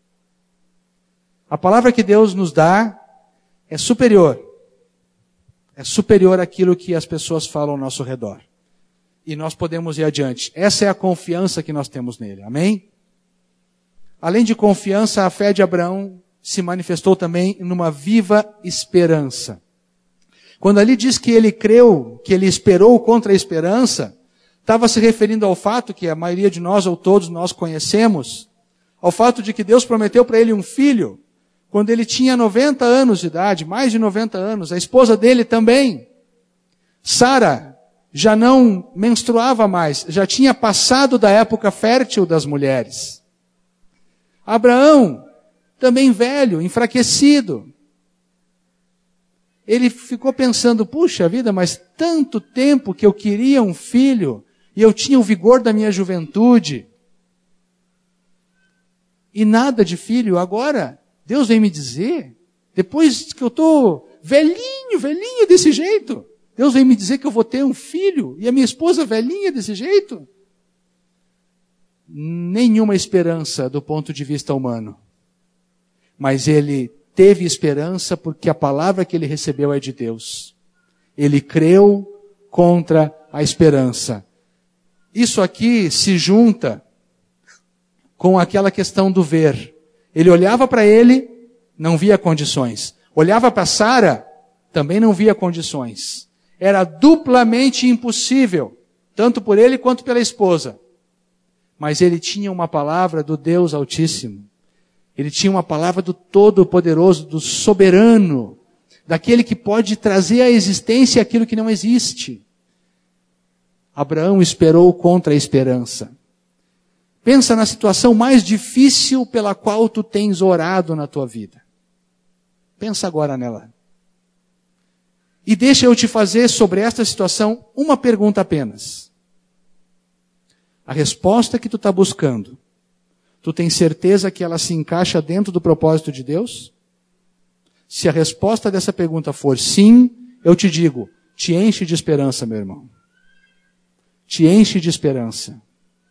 A palavra que Deus nos dá é superior. É superior àquilo que as pessoas falam ao nosso redor. E nós podemos ir adiante. Essa é a confiança que nós temos nele. Amém? Além de confiança, a fé de Abraão se manifestou também numa viva esperança. Quando ali diz que ele creu, que ele esperou contra a esperança, estava se referindo ao fato que a maioria de nós, ou todos nós conhecemos, ao fato de que Deus prometeu para ele um filho, quando ele tinha noventa anos de idade, mais de noventa anos, a esposa dele também. Sara já não menstruava mais, já tinha passado da época fértil das mulheres. Abraão, também velho, enfraquecido. Ele ficou pensando, puxa vida, mas tanto tempo que eu queria um filho, e eu tinha o vigor da minha juventude, e nada de filho. Agora, Deus vem me dizer, depois que eu estou velhinho, velhinho desse jeito, Deus vem me dizer que eu vou ter um filho, e a minha esposa velhinha desse jeito? Nenhuma esperança do ponto de vista humano. Mas ele teve esperança porque a palavra que ele recebeu é de Deus. Ele creu contra a esperança. Isso aqui se junta com aquela questão do ver. Ele olhava para ele, não via condições. Olhava para Sara, também não via condições. Era duplamente impossível, tanto por ele quanto pela esposa. Mas ele tinha uma palavra do Deus Altíssimo. Ele tinha uma palavra do Todo-Poderoso, do Soberano, daquele que pode trazer à existência aquilo que não existe. Abraão esperou contra a esperança. Pensa na situação mais difícil pela qual tu tens orado na tua vida. Pensa agora nela. E deixa eu te fazer sobre esta situação uma pergunta apenas. A resposta que tu está buscando, tu tem certeza que ela se encaixa dentro do propósito de Deus? Se a resposta dessa pergunta for sim, eu te digo, te enche de esperança, meu irmão. Te enche de esperança.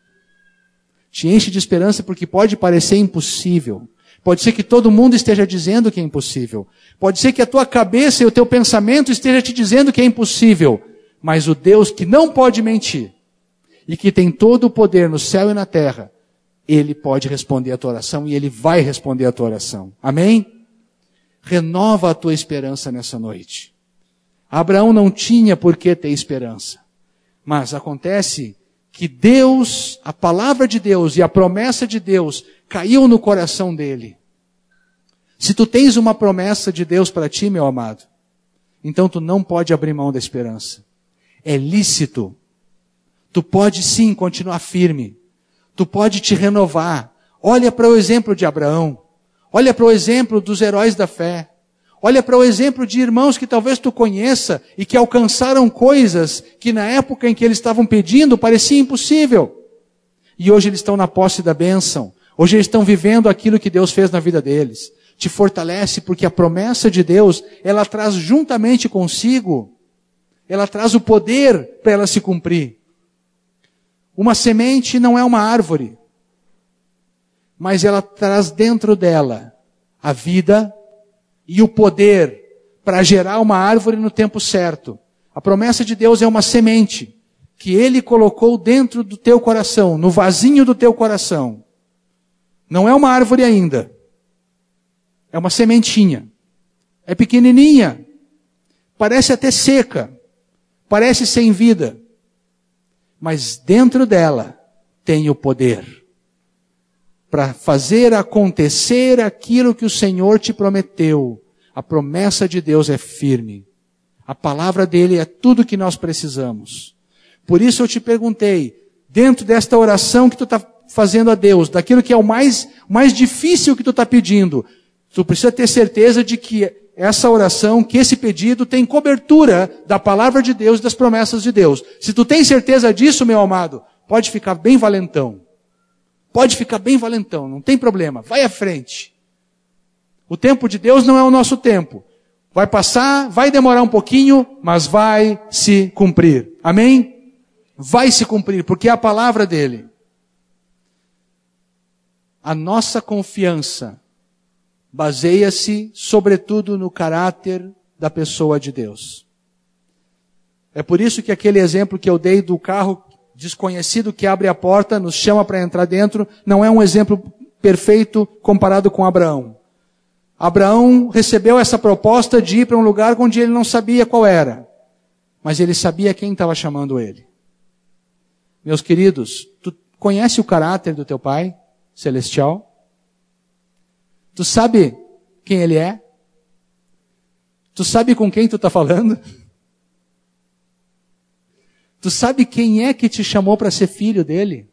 Te enche de esperança porque pode parecer impossível. Pode ser que todo mundo esteja dizendo que é impossível. Pode ser que a tua cabeça e o teu pensamento esteja te dizendo que é impossível. Mas o Deus que não pode mentir e que tem todo o poder no céu e na terra, Ele pode responder a tua oração e Ele vai responder a tua oração. Amém? Renova a tua esperança nessa noite. Abraão não tinha por que ter esperança. Mas acontece que Deus, a palavra de Deus e a promessa de Deus caiu no coração dele. Se tu tens uma promessa de Deus para ti, meu amado, então tu não pode abrir mão da esperança. É lícito. Tu pode sim continuar firme. Tu pode te renovar. Olha para o exemplo de Abraão. Olha para o exemplo dos heróis da fé. Olha para o exemplo de irmãos que talvez tu conheça e que alcançaram coisas que na época em que eles estavam pedindo parecia impossível. E hoje eles estão na posse da bênção. Hoje eles estão vivendo aquilo que Deus fez na vida deles. Te fortalece porque a promessa de Deus, ela traz juntamente consigo, ela traz o poder para ela se cumprir. Uma semente não é uma árvore, mas ela traz dentro dela a vida e o poder para gerar uma árvore no tempo certo. A promessa de Deus é uma semente que Ele colocou dentro do teu coração, no vasinho do teu coração. Não é uma árvore ainda. É uma sementinha. É pequenininha. Parece até seca. Parece sem vida. Mas dentro dela tem o poder para fazer acontecer aquilo que o Senhor te prometeu. A promessa de Deus é firme. A palavra dele é tudo que nós precisamos. Por isso eu te perguntei, dentro desta oração que tu está fazendo a Deus, daquilo que é o mais, mais difícil que tu está pedindo, tu precisa ter certeza de que essa oração, que esse pedido tem cobertura da palavra de Deus e das promessas de Deus. Se tu tem certeza disso, meu amado, pode ficar bem valentão. Pode ficar bem valentão, não tem problema. Vai à frente. O tempo de Deus não é o nosso tempo. Vai passar, vai demorar um pouquinho, mas vai se cumprir. Amém? Vai se cumprir, porque é a palavra dele. A nossa confiança baseia-se, sobretudo, no caráter da pessoa de Deus. É por isso que aquele exemplo que eu dei do carro desconhecido que abre a porta, nos chama para entrar dentro, não é um exemplo perfeito comparado com Abraão. Abraão recebeu essa proposta de ir para um lugar onde ele não sabia qual era, mas ele sabia quem estava chamando ele. Meus queridos, tu conhece o caráter do teu Pai Celestial? Tu sabe quem Ele é? Tu sabe com quem tu está falando? Tu sabe quem é que te chamou para ser filho dele?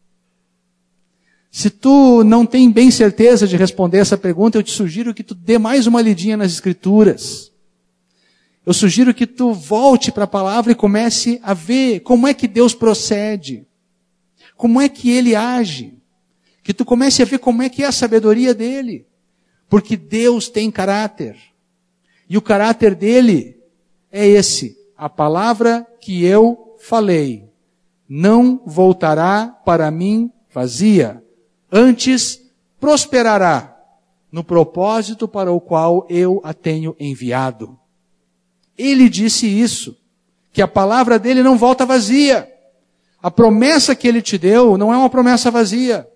Se tu não tem bem certeza de responder essa pergunta, eu te sugiro que tu dê mais uma lidinha nas Escrituras. Eu sugiro que tu volte para a palavra e comece a ver como é que Deus procede. Como é que Ele age. Que tu comece a ver como é que é a sabedoria dele. Porque Deus tem caráter. E o caráter dele é esse. A palavra que eu falei não voltará para mim vazia. Antes prosperará no propósito para o qual eu a tenho enviado. Ele disse isso. Que a palavra dele não volta vazia. A promessa que ele te deu não é uma promessa vazia.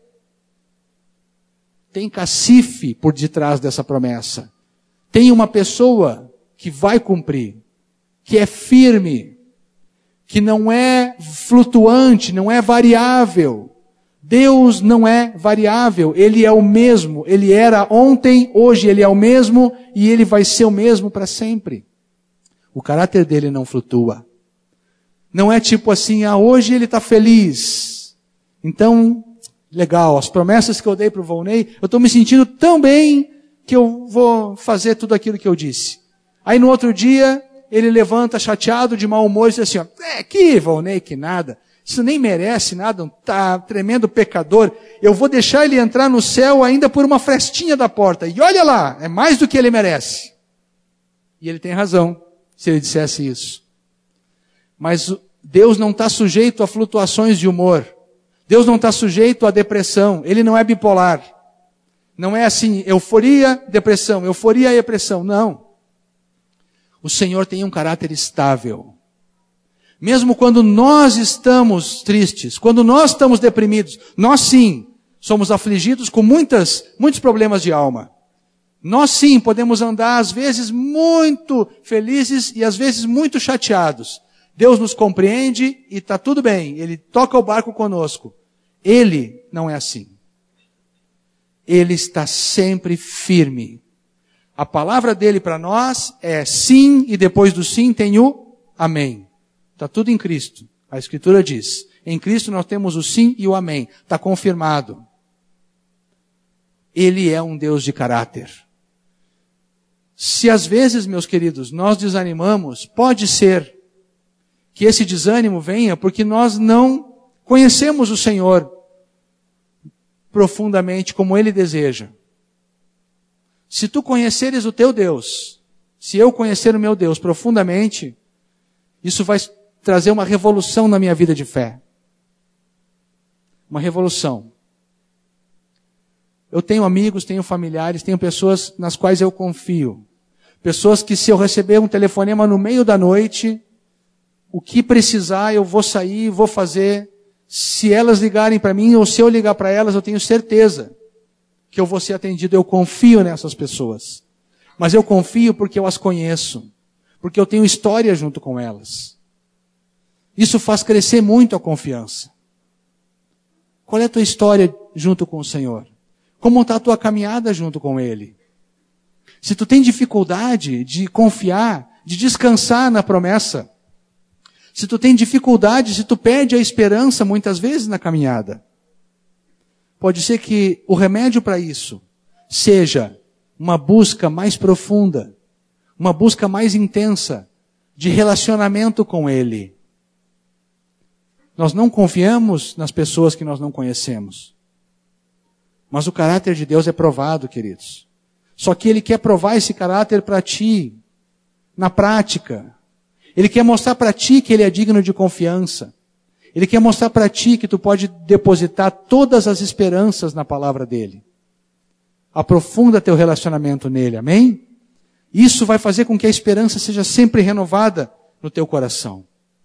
Tem cacife por detrás dessa promessa. Tem uma pessoa que vai cumprir, que é firme, que não é flutuante, não é variável. Deus não é variável, Ele é o mesmo. Ele era ontem, hoje Ele é o mesmo e Ele vai ser o mesmo para sempre. O caráter dele não flutua. Não é tipo assim, ah, hoje ele está feliz. Então, legal, as promessas que eu dei para o Volney, eu estou me sentindo tão bem que eu vou fazer tudo aquilo que eu disse. Aí no outro dia, ele levanta chateado, de mau humor, e diz assim, ó, é, que Volney, que nada. Isso nem merece nada, um tá, tremendo pecador. Eu vou deixar ele entrar no céu ainda por uma frestinha da porta. E olha lá, é mais do que ele merece. E ele tem razão, se ele dissesse isso. Mas Deus não está sujeito a flutuações de humor. Deus não está sujeito a depressão. Ele não é bipolar. Não é assim, euforia, depressão, euforia e depressão. Não. O Senhor tem um caráter estável. Mesmo quando nós estamos tristes, quando nós estamos deprimidos, nós sim somos afligidos com muitas, muitos problemas de alma. Nós sim podemos andar às vezes muito felizes e às vezes muito chateados. Deus nos compreende e está tudo bem. Ele toca o barco conosco. Ele não é assim. Ele está sempre firme. A palavra dele para nós é sim, e depois do sim tem o amém. Está tudo em Cristo. A Escritura diz, em Cristo nós temos o sim e o amém. Está confirmado. Ele é um Deus de caráter. Se às vezes, meus queridos, nós desanimamos, pode ser que esse desânimo venha porque nós não conhecemos o Senhor profundamente como Ele deseja. Se tu conheceres o teu Deus, se eu conhecer o meu Deus profundamente, isso vai trazer uma revolução na minha vida de fé. Uma revolução. Eu tenho amigos, tenho familiares, tenho pessoas nas quais eu confio. Pessoas que se eu receber um telefonema no meio da noite, o que precisar eu vou sair, vou fazer. Se elas ligarem para mim ou se eu ligar para elas, eu tenho certeza que eu vou ser atendido. Eu confio nessas pessoas. Mas eu confio porque eu as conheço. Porque eu tenho história junto com elas. Isso faz crescer muito a confiança. Qual é a tua história junto com o Senhor? Como está a tua caminhada junto com Ele? Se tu tem dificuldade de confiar, de descansar na promessa, se tu tem dificuldade, se tu perde a esperança muitas vezes na caminhada, pode ser que o remédio para isso seja uma busca mais profunda, uma busca mais intensa de relacionamento com Ele. Nós não confiamos nas pessoas que nós não conhecemos. Mas o caráter de Deus é provado, queridos. Só que Ele quer provar esse caráter para ti, na prática. Ele quer mostrar para ti que Ele é digno de confiança. Ele quer mostrar para ti que tu pode depositar todas as esperanças na palavra dEle. Aprofunda teu relacionamento nele, amém? Isso vai fazer com que a esperança seja sempre renovada no teu coração.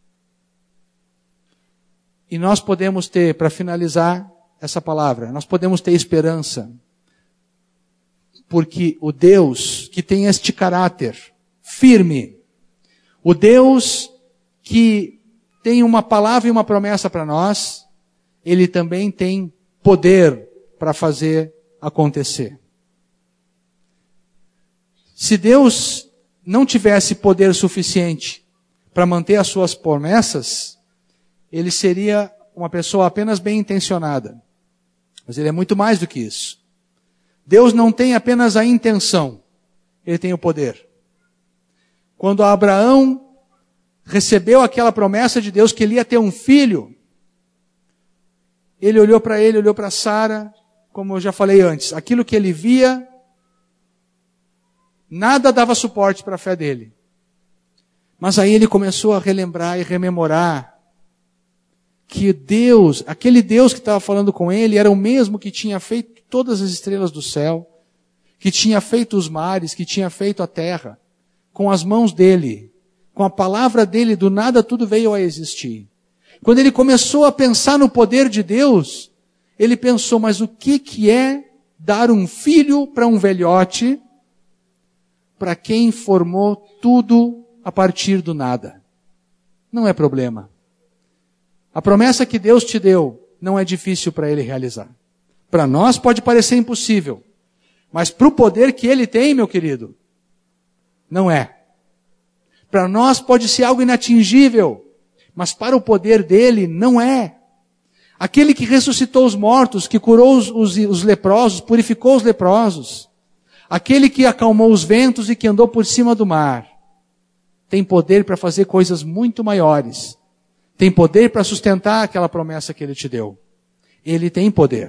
E nós podemos ter, para finalizar essa palavra, nós podemos ter esperança, porque o Deus que tem este caráter firme, o Deus que tem uma palavra e uma promessa para nós, Ele também tem poder para fazer acontecer. Se Deus não tivesse poder suficiente para manter as suas promessas, Ele seria uma pessoa apenas bem intencionada. Mas Ele é muito mais do que isso. Deus não tem apenas a intenção, Ele tem o poder. Quando Abraão recebeu aquela promessa de Deus que ele ia ter um filho, ele olhou para ele, olhou para Sara, como eu já falei antes, aquilo que ele via, nada dava suporte para a fé dele. Mas aí ele começou a relembrar e rememorar que Deus, aquele Deus que estava falando com ele, era o mesmo que tinha feito todas as estrelas do céu, que tinha feito os mares, que tinha feito a terra, com as mãos dele, com a palavra dele, do nada tudo veio a existir. Quando ele começou a pensar no poder de Deus, ele pensou, mas o que que é dar um filho para um velhote, para quem formou tudo a partir do nada? Não é problema. A promessa que Deus te deu não é difícil para Ele realizar. Para nós pode parecer impossível, mas para o poder que Ele tem, meu querido, não é. Para nós pode ser algo inatingível, mas para o poder dele não é. Aquele que ressuscitou os mortos, que curou os, os, os leprosos, purificou os leprosos, aquele que acalmou os ventos e que andou por cima do mar, tem poder para fazer coisas muito maiores Tem poder para sustentar aquela promessa que Ele te deu. Ele tem poder.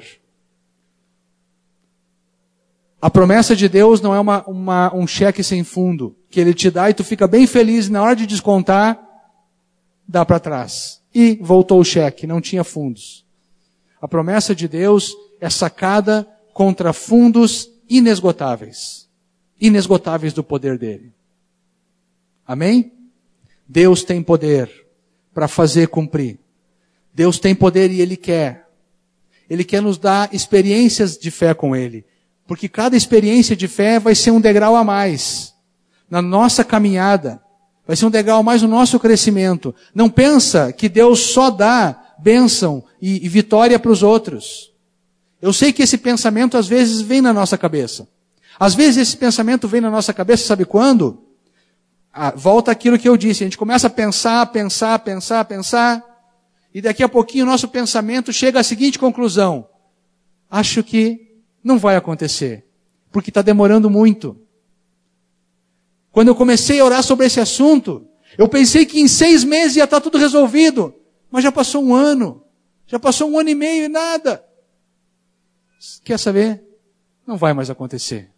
A promessa de Deus não é uma, uma, um cheque sem fundo, que Ele te dá e tu fica bem feliz, e na hora de descontar, dá para trás. E voltou o cheque, não tinha fundos. A promessa de Deus é sacada contra fundos inesgotáveis. Inesgotáveis do poder dEle. Amém? Deus tem poder para fazer cumprir. Deus tem poder e Ele quer. Ele quer nos dar experiências de fé com Ele. Porque cada experiência de fé vai ser um degrau a mais na nossa caminhada. Vai ser um degrau a mais no nosso crescimento. Não pensa que Deus só dá bênção e, e vitória para os outros. Eu sei que esse pensamento às vezes vem na nossa cabeça. Às vezes esse pensamento vem na nossa cabeça, sabe quando? Ah, volta aquilo que eu disse. A gente começa a pensar, pensar, pensar, pensar. E daqui a pouquinho o nosso pensamento chega à seguinte conclusão. Acho que não vai acontecer, porque está demorando muito. Quando eu comecei a orar sobre esse assunto, eu pensei que em seis meses ia estar tudo resolvido. Mas já passou um ano, já passou um ano e meio e nada. Quer saber? Não vai mais acontecer.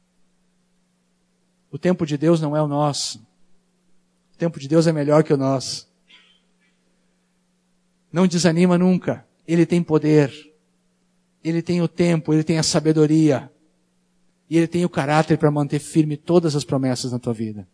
O tempo de Deus não é o nosso. O tempo de Deus é melhor que o nosso. Não desanima nunca. Ele tem poder. Ele tem o tempo, Ele tem a sabedoria. E Ele tem o caráter para manter firme todas as promessas na tua vida.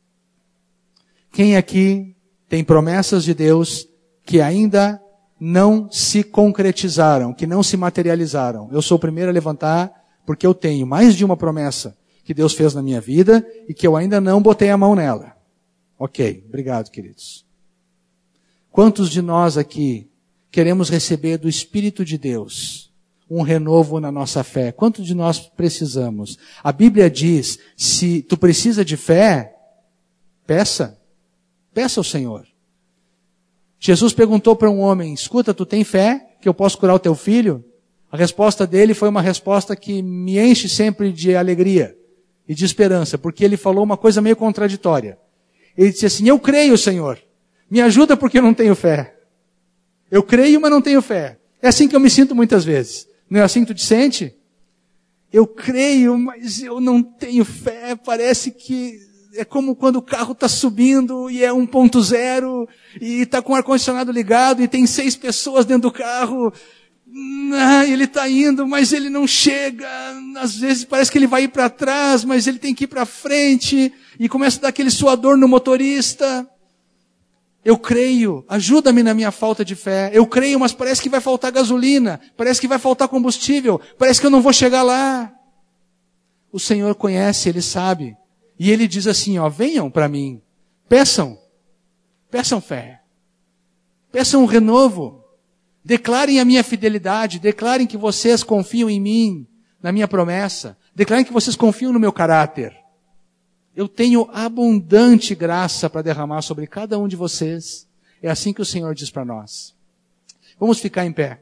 Quem aqui tem promessas de Deus que ainda não se concretizaram, que não se materializaram? Eu sou o primeiro a levantar, porque eu tenho mais de uma promessa que Deus fez na minha vida e que eu ainda não botei a mão nela. Ok, obrigado, queridos. Quantos de nós aqui queremos receber do Espírito de Deus um renovo na nossa fé? Quantos de nós precisamos? A Bíblia diz, se tu precisa de fé, peça. Peça ao Senhor. Jesus perguntou para um homem, escuta, tu tem fé que eu posso curar o teu filho? A resposta dele foi uma resposta que me enche sempre de alegria e de esperança, porque ele falou uma coisa meio contraditória. Ele disse assim, eu creio, Senhor, me ajuda porque eu não tenho fé. Eu creio, mas não tenho fé. É assim que eu me sinto muitas vezes. Não é assim que tu te sente? Eu creio, mas eu não tenho fé. Parece que é como quando o carro está subindo e é um ponto zero e está com o ar-condicionado ligado e tem seis pessoas dentro do carro. Ah, ele está indo, mas ele não chega. Às vezes parece que ele vai ir para trás, mas ele tem que ir para frente. E começa a dar aquele suador no motorista. Eu creio, ajuda-me na minha falta de fé. Eu creio, mas parece que vai faltar gasolina. Parece que vai faltar combustível. Parece que eu não vou chegar lá. O Senhor conhece, Ele sabe. E Ele diz assim, ó, venham para mim. Peçam. Peçam fé. Peçam um renovo. Declarem a minha fidelidade. Declarem que vocês confiam em mim, na minha promessa. Declarem que vocês confiam no meu caráter. Eu tenho abundante graça para derramar sobre cada um de vocês. É assim que o Senhor diz para nós. Vamos ficar em pé.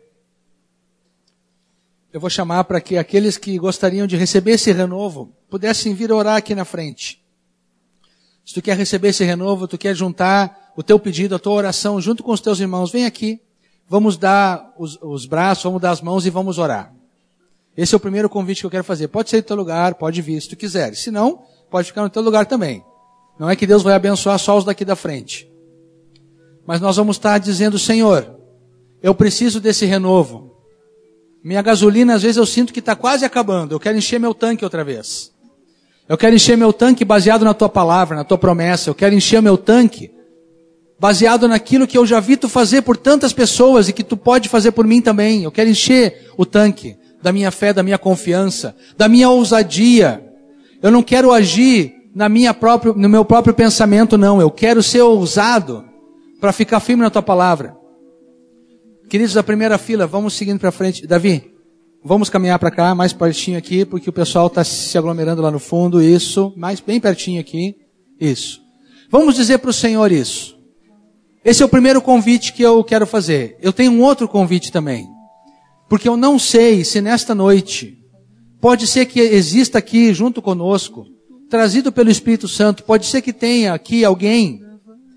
Eu vou chamar para que aqueles que gostariam de receber esse renovo pudessem vir orar aqui na frente. Se tu quer receber esse renovo, tu quer juntar o teu pedido, a tua oração junto com os teus irmãos, vem aqui. Vamos dar os, os braços, vamos dar as mãos e vamos orar. Esse é o primeiro convite que eu quero fazer. Pode ser do teu lugar, pode vir se tu quiseres. Se não, pode ficar no teu lugar também. Não é que Deus vai abençoar só os daqui da frente. Mas nós vamos estar dizendo, Senhor, eu preciso desse renovo. Minha gasolina, às vezes eu sinto que está quase acabando. Eu quero encher meu tanque outra vez. Eu quero encher meu tanque baseado na tua palavra, na tua promessa. Eu quero encher meu tanque baseado naquilo que eu já vi tu fazer por tantas pessoas e que tu pode fazer por mim também. Eu quero encher o tanque da minha fé, da minha confiança, da minha ousadia. Eu não quero agir na minha própria, no meu próprio pensamento, não. Eu quero ser ousado para ficar firme na tua palavra. Queridos da primeira fila, vamos seguindo para frente. Davi, vamos caminhar para cá, mais pertinho aqui, porque o pessoal está se aglomerando lá no fundo. Isso, mais bem pertinho aqui. Isso. Vamos dizer para o Senhor isso. Esse é o primeiro convite que eu quero fazer. Eu tenho um outro convite também. Porque eu não sei se nesta noite, pode ser que exista aqui junto conosco, trazido pelo Espírito Santo, pode ser que tenha aqui alguém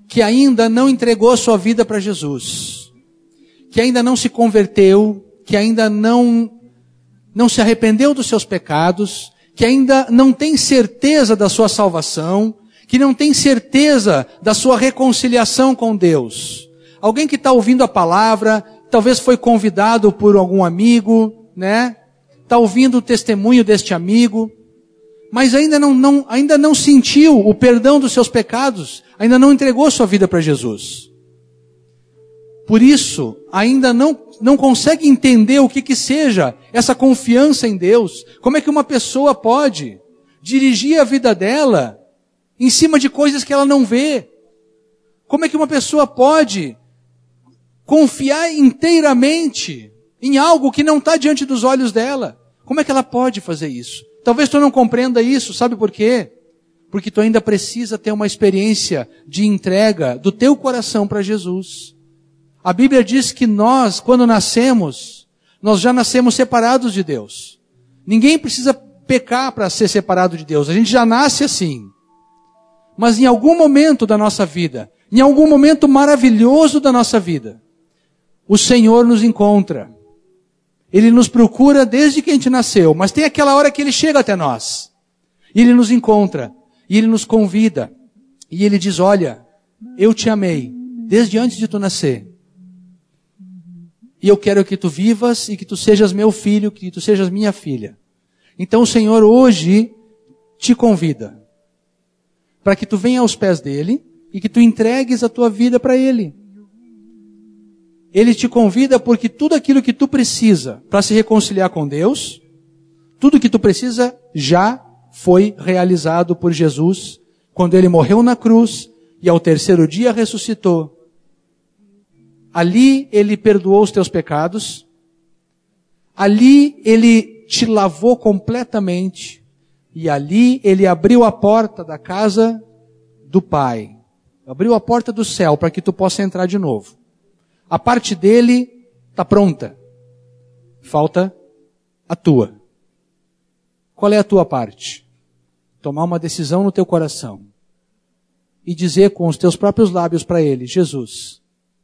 que ainda não entregou sua vida para Jesus, que ainda não se converteu, que ainda não, não se arrependeu dos seus pecados, que ainda não tem certeza da sua salvação, que não tem certeza da sua reconciliação com Deus. Alguém que está ouvindo a palavra, talvez foi convidado por algum amigo, né? Está ouvindo o testemunho deste amigo, mas ainda não, não, ainda não sentiu o perdão dos seus pecados, ainda não entregou sua vida para Jesus. Por isso, ainda não, não consegue entender o que que seja essa confiança em Deus. Como é que uma pessoa pode dirigir a vida dela em cima de coisas que ela não vê? Como é que uma pessoa pode confiar inteiramente em algo que não está diante dos olhos dela? Como é que ela pode fazer isso? Talvez tu não compreenda isso, sabe por quê? Porque tu ainda precisa ter uma experiência de entrega do teu coração para Jesus. A Bíblia diz que nós, quando nascemos, nós já nascemos separados de Deus. Ninguém precisa pecar para ser separado de Deus. A gente já nasce assim. Mas em algum momento da nossa vida, em algum momento maravilhoso da nossa vida, o Senhor nos encontra. Ele nos procura desde que a gente nasceu, mas tem aquela hora que Ele chega até nós. E Ele nos encontra, e Ele nos convida, e Ele diz, olha, eu te amei, desde antes de tu nascer. E eu quero que tu vivas e que tu sejas meu filho, que tu sejas minha filha. Então o Senhor hoje te convida, para que tu venha aos pés dEle, e que tu entregues a tua vida para Ele. Ele te convida porque tudo aquilo que tu precisa para se reconciliar com Deus, tudo que tu precisa já foi realizado por Jesus, quando Ele morreu na cruz e ao terceiro dia ressuscitou. Ali Ele perdoou os teus pecados, ali Ele te lavou completamente e ali Ele abriu a porta da casa do Pai, abriu a porta do céu para que tu possa entrar de novo. A parte dele está pronta. Falta a tua. Qual é a tua parte? Tomar uma decisão no teu coração. E dizer com os teus próprios lábios para Ele, Jesus,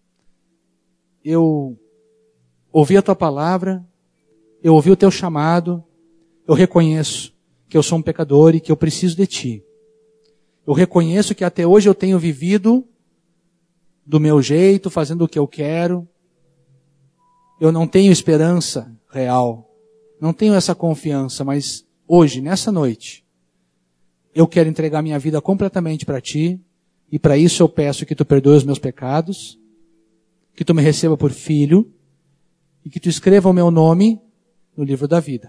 eu ouvi a tua palavra, eu ouvi o teu chamado, eu reconheço que eu sou um pecador e que eu preciso de Ti. Eu reconheço que até hoje eu tenho vivido do meu jeito, fazendo o que eu quero. Eu não tenho esperança real. Não tenho essa confiança, mas hoje, nessa noite, eu quero entregar minha vida completamente para Ti, e para isso eu peço que Tu perdoe os meus pecados, que Tu me receba por filho, e que Tu escreva o meu nome no livro da vida.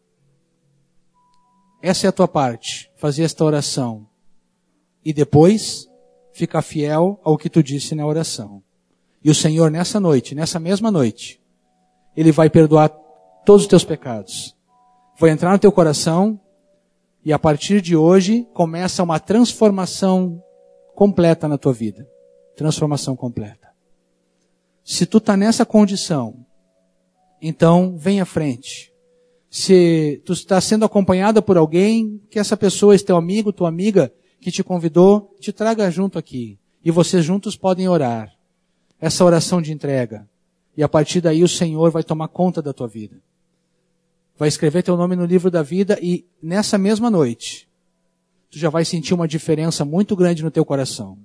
Essa é a tua parte, fazer esta oração. E depois, ficar fiel ao que tu disse na oração. E o Senhor, nessa noite, nessa mesma noite, Ele vai perdoar todos os teus pecados. Vai entrar no teu coração e a partir de hoje começa uma transformação completa na tua vida. Transformação completa. Se tu está nessa condição, então vem à frente. Se tu está sendo acompanhada por alguém, que essa pessoa é teu amigo, tua amiga, que te convidou, te traga junto aqui. E vocês juntos podem orar. Essa oração de entrega. E a partir daí o Senhor vai tomar conta da tua vida. Vai escrever teu nome no livro da vida e nessa mesma noite, tu já vai sentir uma diferença muito grande no teu coração.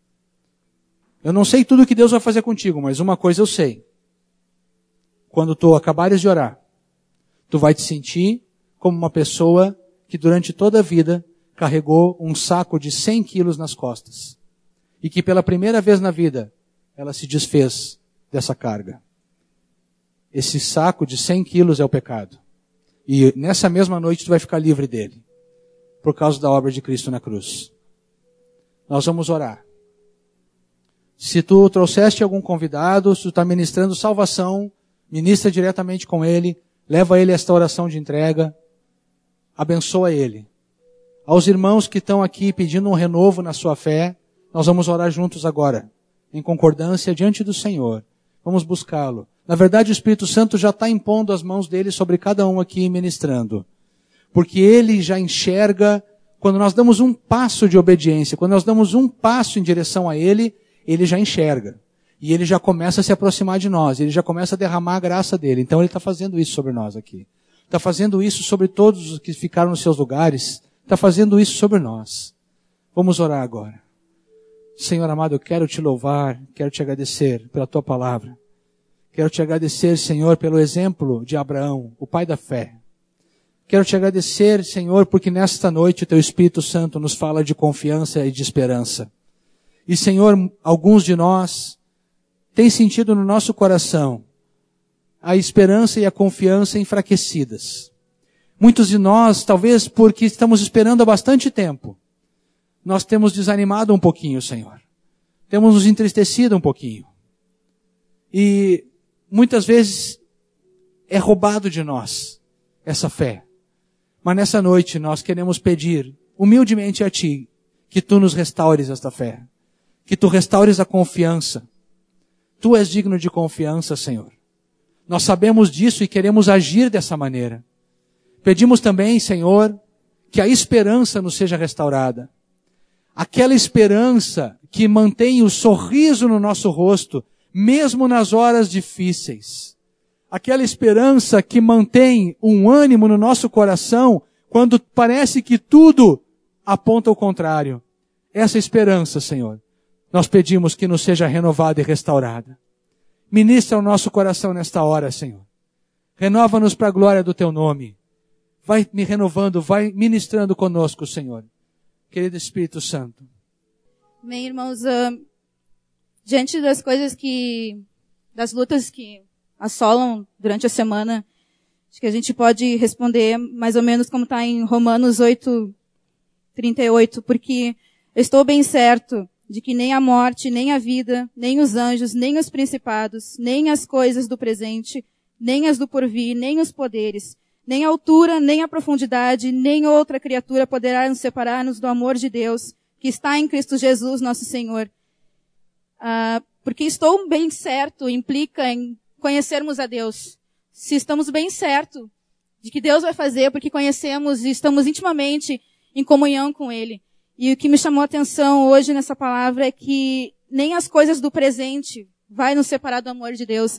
Eu não sei tudo que Deus vai fazer contigo, mas uma coisa eu sei. Quando tu acabares de orar, tu vai te sentir como uma pessoa que durante toda a vida carregou um saco de cem quilos nas costas. E que pela primeira vez na vida, ela se desfez dessa carga. Esse saco de cem quilos é o pecado. E nessa mesma noite tu vai ficar livre dele. Por causa da obra de Cristo na cruz. Nós vamos orar. Se tu trouxeste algum convidado, se tu está ministrando salvação, ministra diretamente com ele, leva ele a esta oração de entrega, abençoa ele. Aos irmãos que estão aqui pedindo um renovo na sua fé, nós vamos orar juntos agora, em concordância diante do Senhor. Vamos buscá-lo. Na verdade, o Espírito Santo já está impondo as mãos dele sobre cada um aqui ministrando. Porque ele já enxerga, quando nós damos um passo de obediência, quando nós damos um passo em direção a ele, ele já enxerga. E ele já começa a se aproximar de nós, ele já começa a derramar a graça dele. Então ele está fazendo isso sobre nós aqui. Está fazendo isso sobre todos os que ficaram nos seus lugares. Está fazendo isso sobre nós. Vamos orar agora. Senhor amado, eu quero te louvar, quero te agradecer pela tua palavra. Quero te agradecer, Senhor, pelo exemplo de Abraão, o pai da fé. Quero te agradecer, Senhor, porque nesta noite o teu Espírito Santo nos fala de confiança e de esperança. E, Senhor, alguns de nós têm sentido no nosso coração a esperança e a confiança enfraquecidas. Muitos de nós, talvez porque estamos esperando há bastante tempo, nós temos desanimado um pouquinho, Senhor. Temos nos entristecido um pouquinho. E muitas vezes é roubado de nós essa fé. Mas nessa noite nós queremos pedir humildemente a Ti que Tu nos restaures esta fé. Que Tu restaures a confiança. Tu és digno de confiança, Senhor. Nós sabemos disso e queremos agir dessa maneira. Pedimos também, Senhor, que a esperança nos seja restaurada. Aquela esperança que mantém o sorriso no nosso rosto, mesmo nas horas difíceis. Aquela esperança que mantém um ânimo no nosso coração, quando parece que tudo aponta ao contrário. Essa esperança, Senhor, nós pedimos que nos seja renovada e restaurada. Ministra o nosso coração nesta hora, Senhor. Renova-nos para a glória do Teu nome. Vai me renovando, vai ministrando conosco, Senhor. Querido Espírito Santo. Bem, irmãos, uh, diante das coisas que, das lutas que assolam durante a semana, acho que a gente pode responder mais ou menos como está em Romanos oito, trinta e oito, porque eu estou bem certo de que nem a morte, nem a vida, nem os anjos, nem os principados, nem as coisas do presente, nem as do porvir, nem os poderes, nem a altura, nem a profundidade, nem outra criatura poderá nos separar-nos do amor de Deus, que está em Cristo Jesus, nosso Senhor. Ah, porque estou bem certo implica em conhecermos a Deus. Se estamos bem certo de que Deus vai fazer, porque conhecemos e estamos intimamente em comunhão com Ele. E o que me chamou a atenção hoje nessa palavra é que nem as coisas do presente vai nos separar do amor de Deus.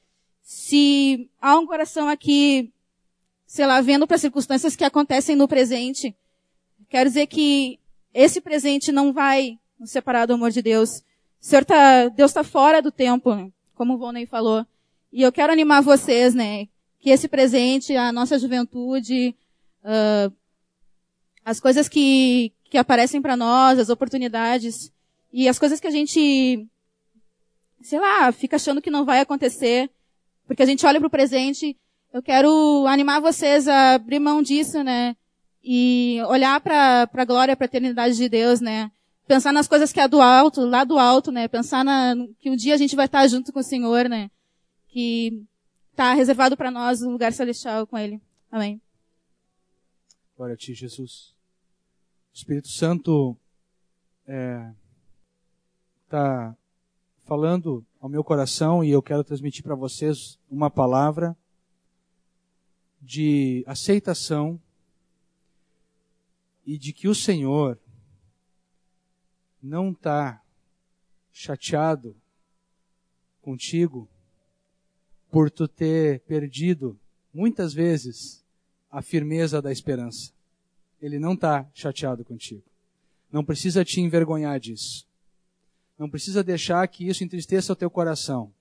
Se há um coração aqui, sei lá, vendo para as circunstâncias que acontecem no presente, quero dizer que esse presente não vai nos separar do amor de Deus. O Senhor tá, Deus está fora do tempo, né? Como o Volney falou. E eu quero animar vocês, né, que esse presente, a nossa juventude, uh, as coisas que, que aparecem para nós, as oportunidades, e as coisas que a gente, sei lá, fica achando que não vai acontecer, porque a gente olha para o presente. Eu quero animar vocês a abrir mão disso, né? E olhar para a glória, para a eternidade de Deus, né? Pensar nas coisas que é do alto, lá do alto, né? Pensar na, que um dia a gente vai estar junto com o Senhor, né? Que está reservado para nós um lugar celestial com Ele. Amém. Glória a Ti, Jesus. O Espírito Santo está é, falando ao meu coração e eu quero transmitir para vocês uma palavra de aceitação e de que o Senhor não está chateado contigo por tu ter perdido muitas vezes a firmeza da esperança. Ele não está chateado contigo. Não precisa te envergonhar disso. Não precisa deixar que isso entristeça o teu coração.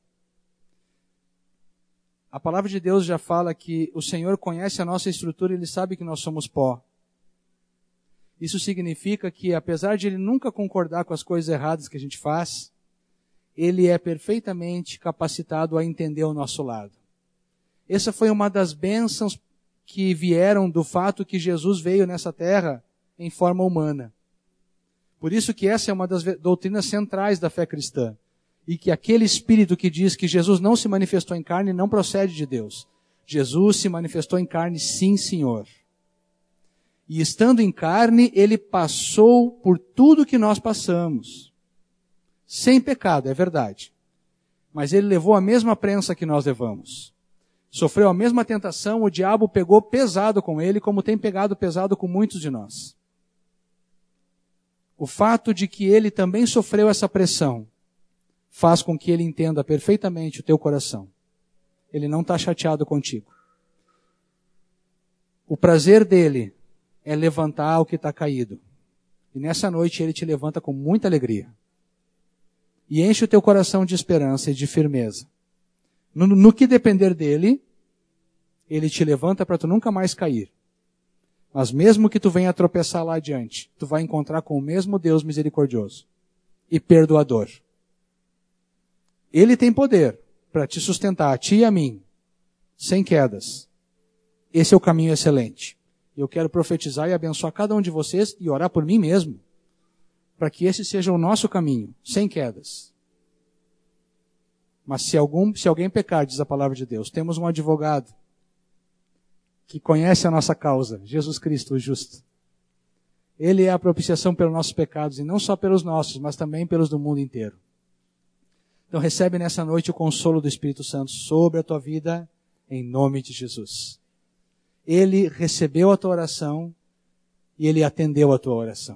A palavra de Deus já fala que o Senhor conhece a nossa estrutura e Ele sabe que nós somos pó. Isso significa que, apesar de Ele nunca concordar com as coisas erradas que a gente faz, Ele é perfeitamente capacitado a entender o nosso lado. Essa foi uma das bênçãos que vieram do fato que Jesus veio nessa terra em forma humana. Por isso que essa é uma das doutrinas centrais da fé cristã. E que aquele espírito que diz que Jesus não se manifestou em carne não procede de Deus. Jesus se manifestou em carne, sim, Senhor. E estando em carne, Ele passou por tudo que nós passamos. Sem pecado, é verdade. Mas Ele levou a mesma prensa que nós levamos. Sofreu a mesma tentação, o diabo pegou pesado com Ele, como tem pegado pesado com muitos de nós. O fato de que Ele também sofreu essa pressão faz com que Ele entenda perfeitamente o teu coração. Ele não está chateado contigo. O prazer dele é levantar o que está caído. E nessa noite Ele te levanta com muita alegria. E enche o teu coração de esperança e de firmeza. No, no que depender dele, Ele te levanta para tu nunca mais cair. Mas mesmo que tu venha tropeçar lá adiante, tu vai encontrar com o mesmo Deus misericordioso e perdoador. Ele tem poder para te sustentar, a ti e a mim, sem quedas. Esse é o caminho excelente. Eu quero profetizar e abençoar cada um de vocês e orar por mim mesmo, para que esse seja o nosso caminho, sem quedas. Mas se, algum, se alguém pecar, diz a palavra de Deus, temos um advogado que conhece a nossa causa, Jesus Cristo, o justo. Ele é a propiciação pelos nossos pecados, e não só pelos nossos, mas também pelos do mundo inteiro. Então recebe nessa noite o consolo do Espírito Santo sobre a tua vida, em nome de Jesus. Ele recebeu a tua oração e Ele atendeu a tua oração.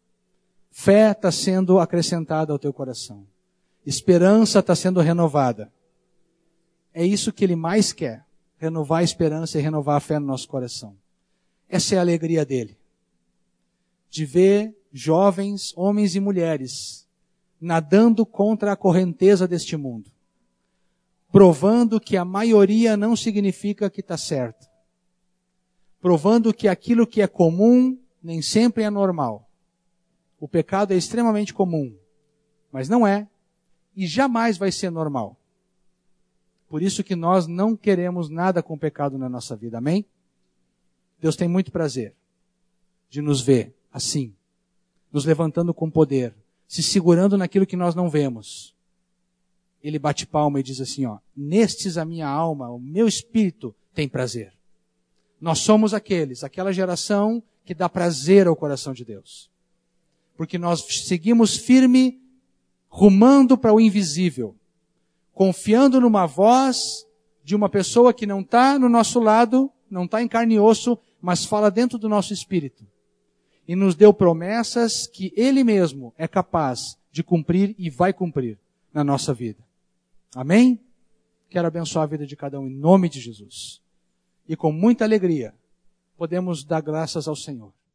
Fé está sendo acrescentada ao teu coração. Esperança está sendo renovada. É isso que Ele mais quer. Renovar a esperança e renovar a fé no nosso coração. Essa é a alegria dele. De ver jovens, homens e mulheres, nadando contra a correnteza deste mundo. Provando que a maioria não significa que está certo. Provando que aquilo que é comum nem sempre é normal. O pecado é extremamente comum, mas não é e jamais vai ser normal. Por isso que nós não queremos nada com pecado na nossa vida, amém? Deus tem muito prazer de nos ver assim, nos levantando com poder, se segurando naquilo que nós não vemos. Ele bate palma e diz assim, ó, nestes a minha alma, o meu espírito tem prazer. Nós somos aqueles, aquela geração que dá prazer ao coração de Deus. Porque nós seguimos firme, rumando para o invisível. Confiando numa voz de uma pessoa que não está no nosso lado, não está em carne e osso, mas fala dentro do nosso espírito. E nos deu promessas que Ele mesmo é capaz de cumprir e vai cumprir na nossa vida. Amém? Quero abençoar a vida de cada um em nome de Jesus. E com muita alegria, podemos dar graças ao Senhor.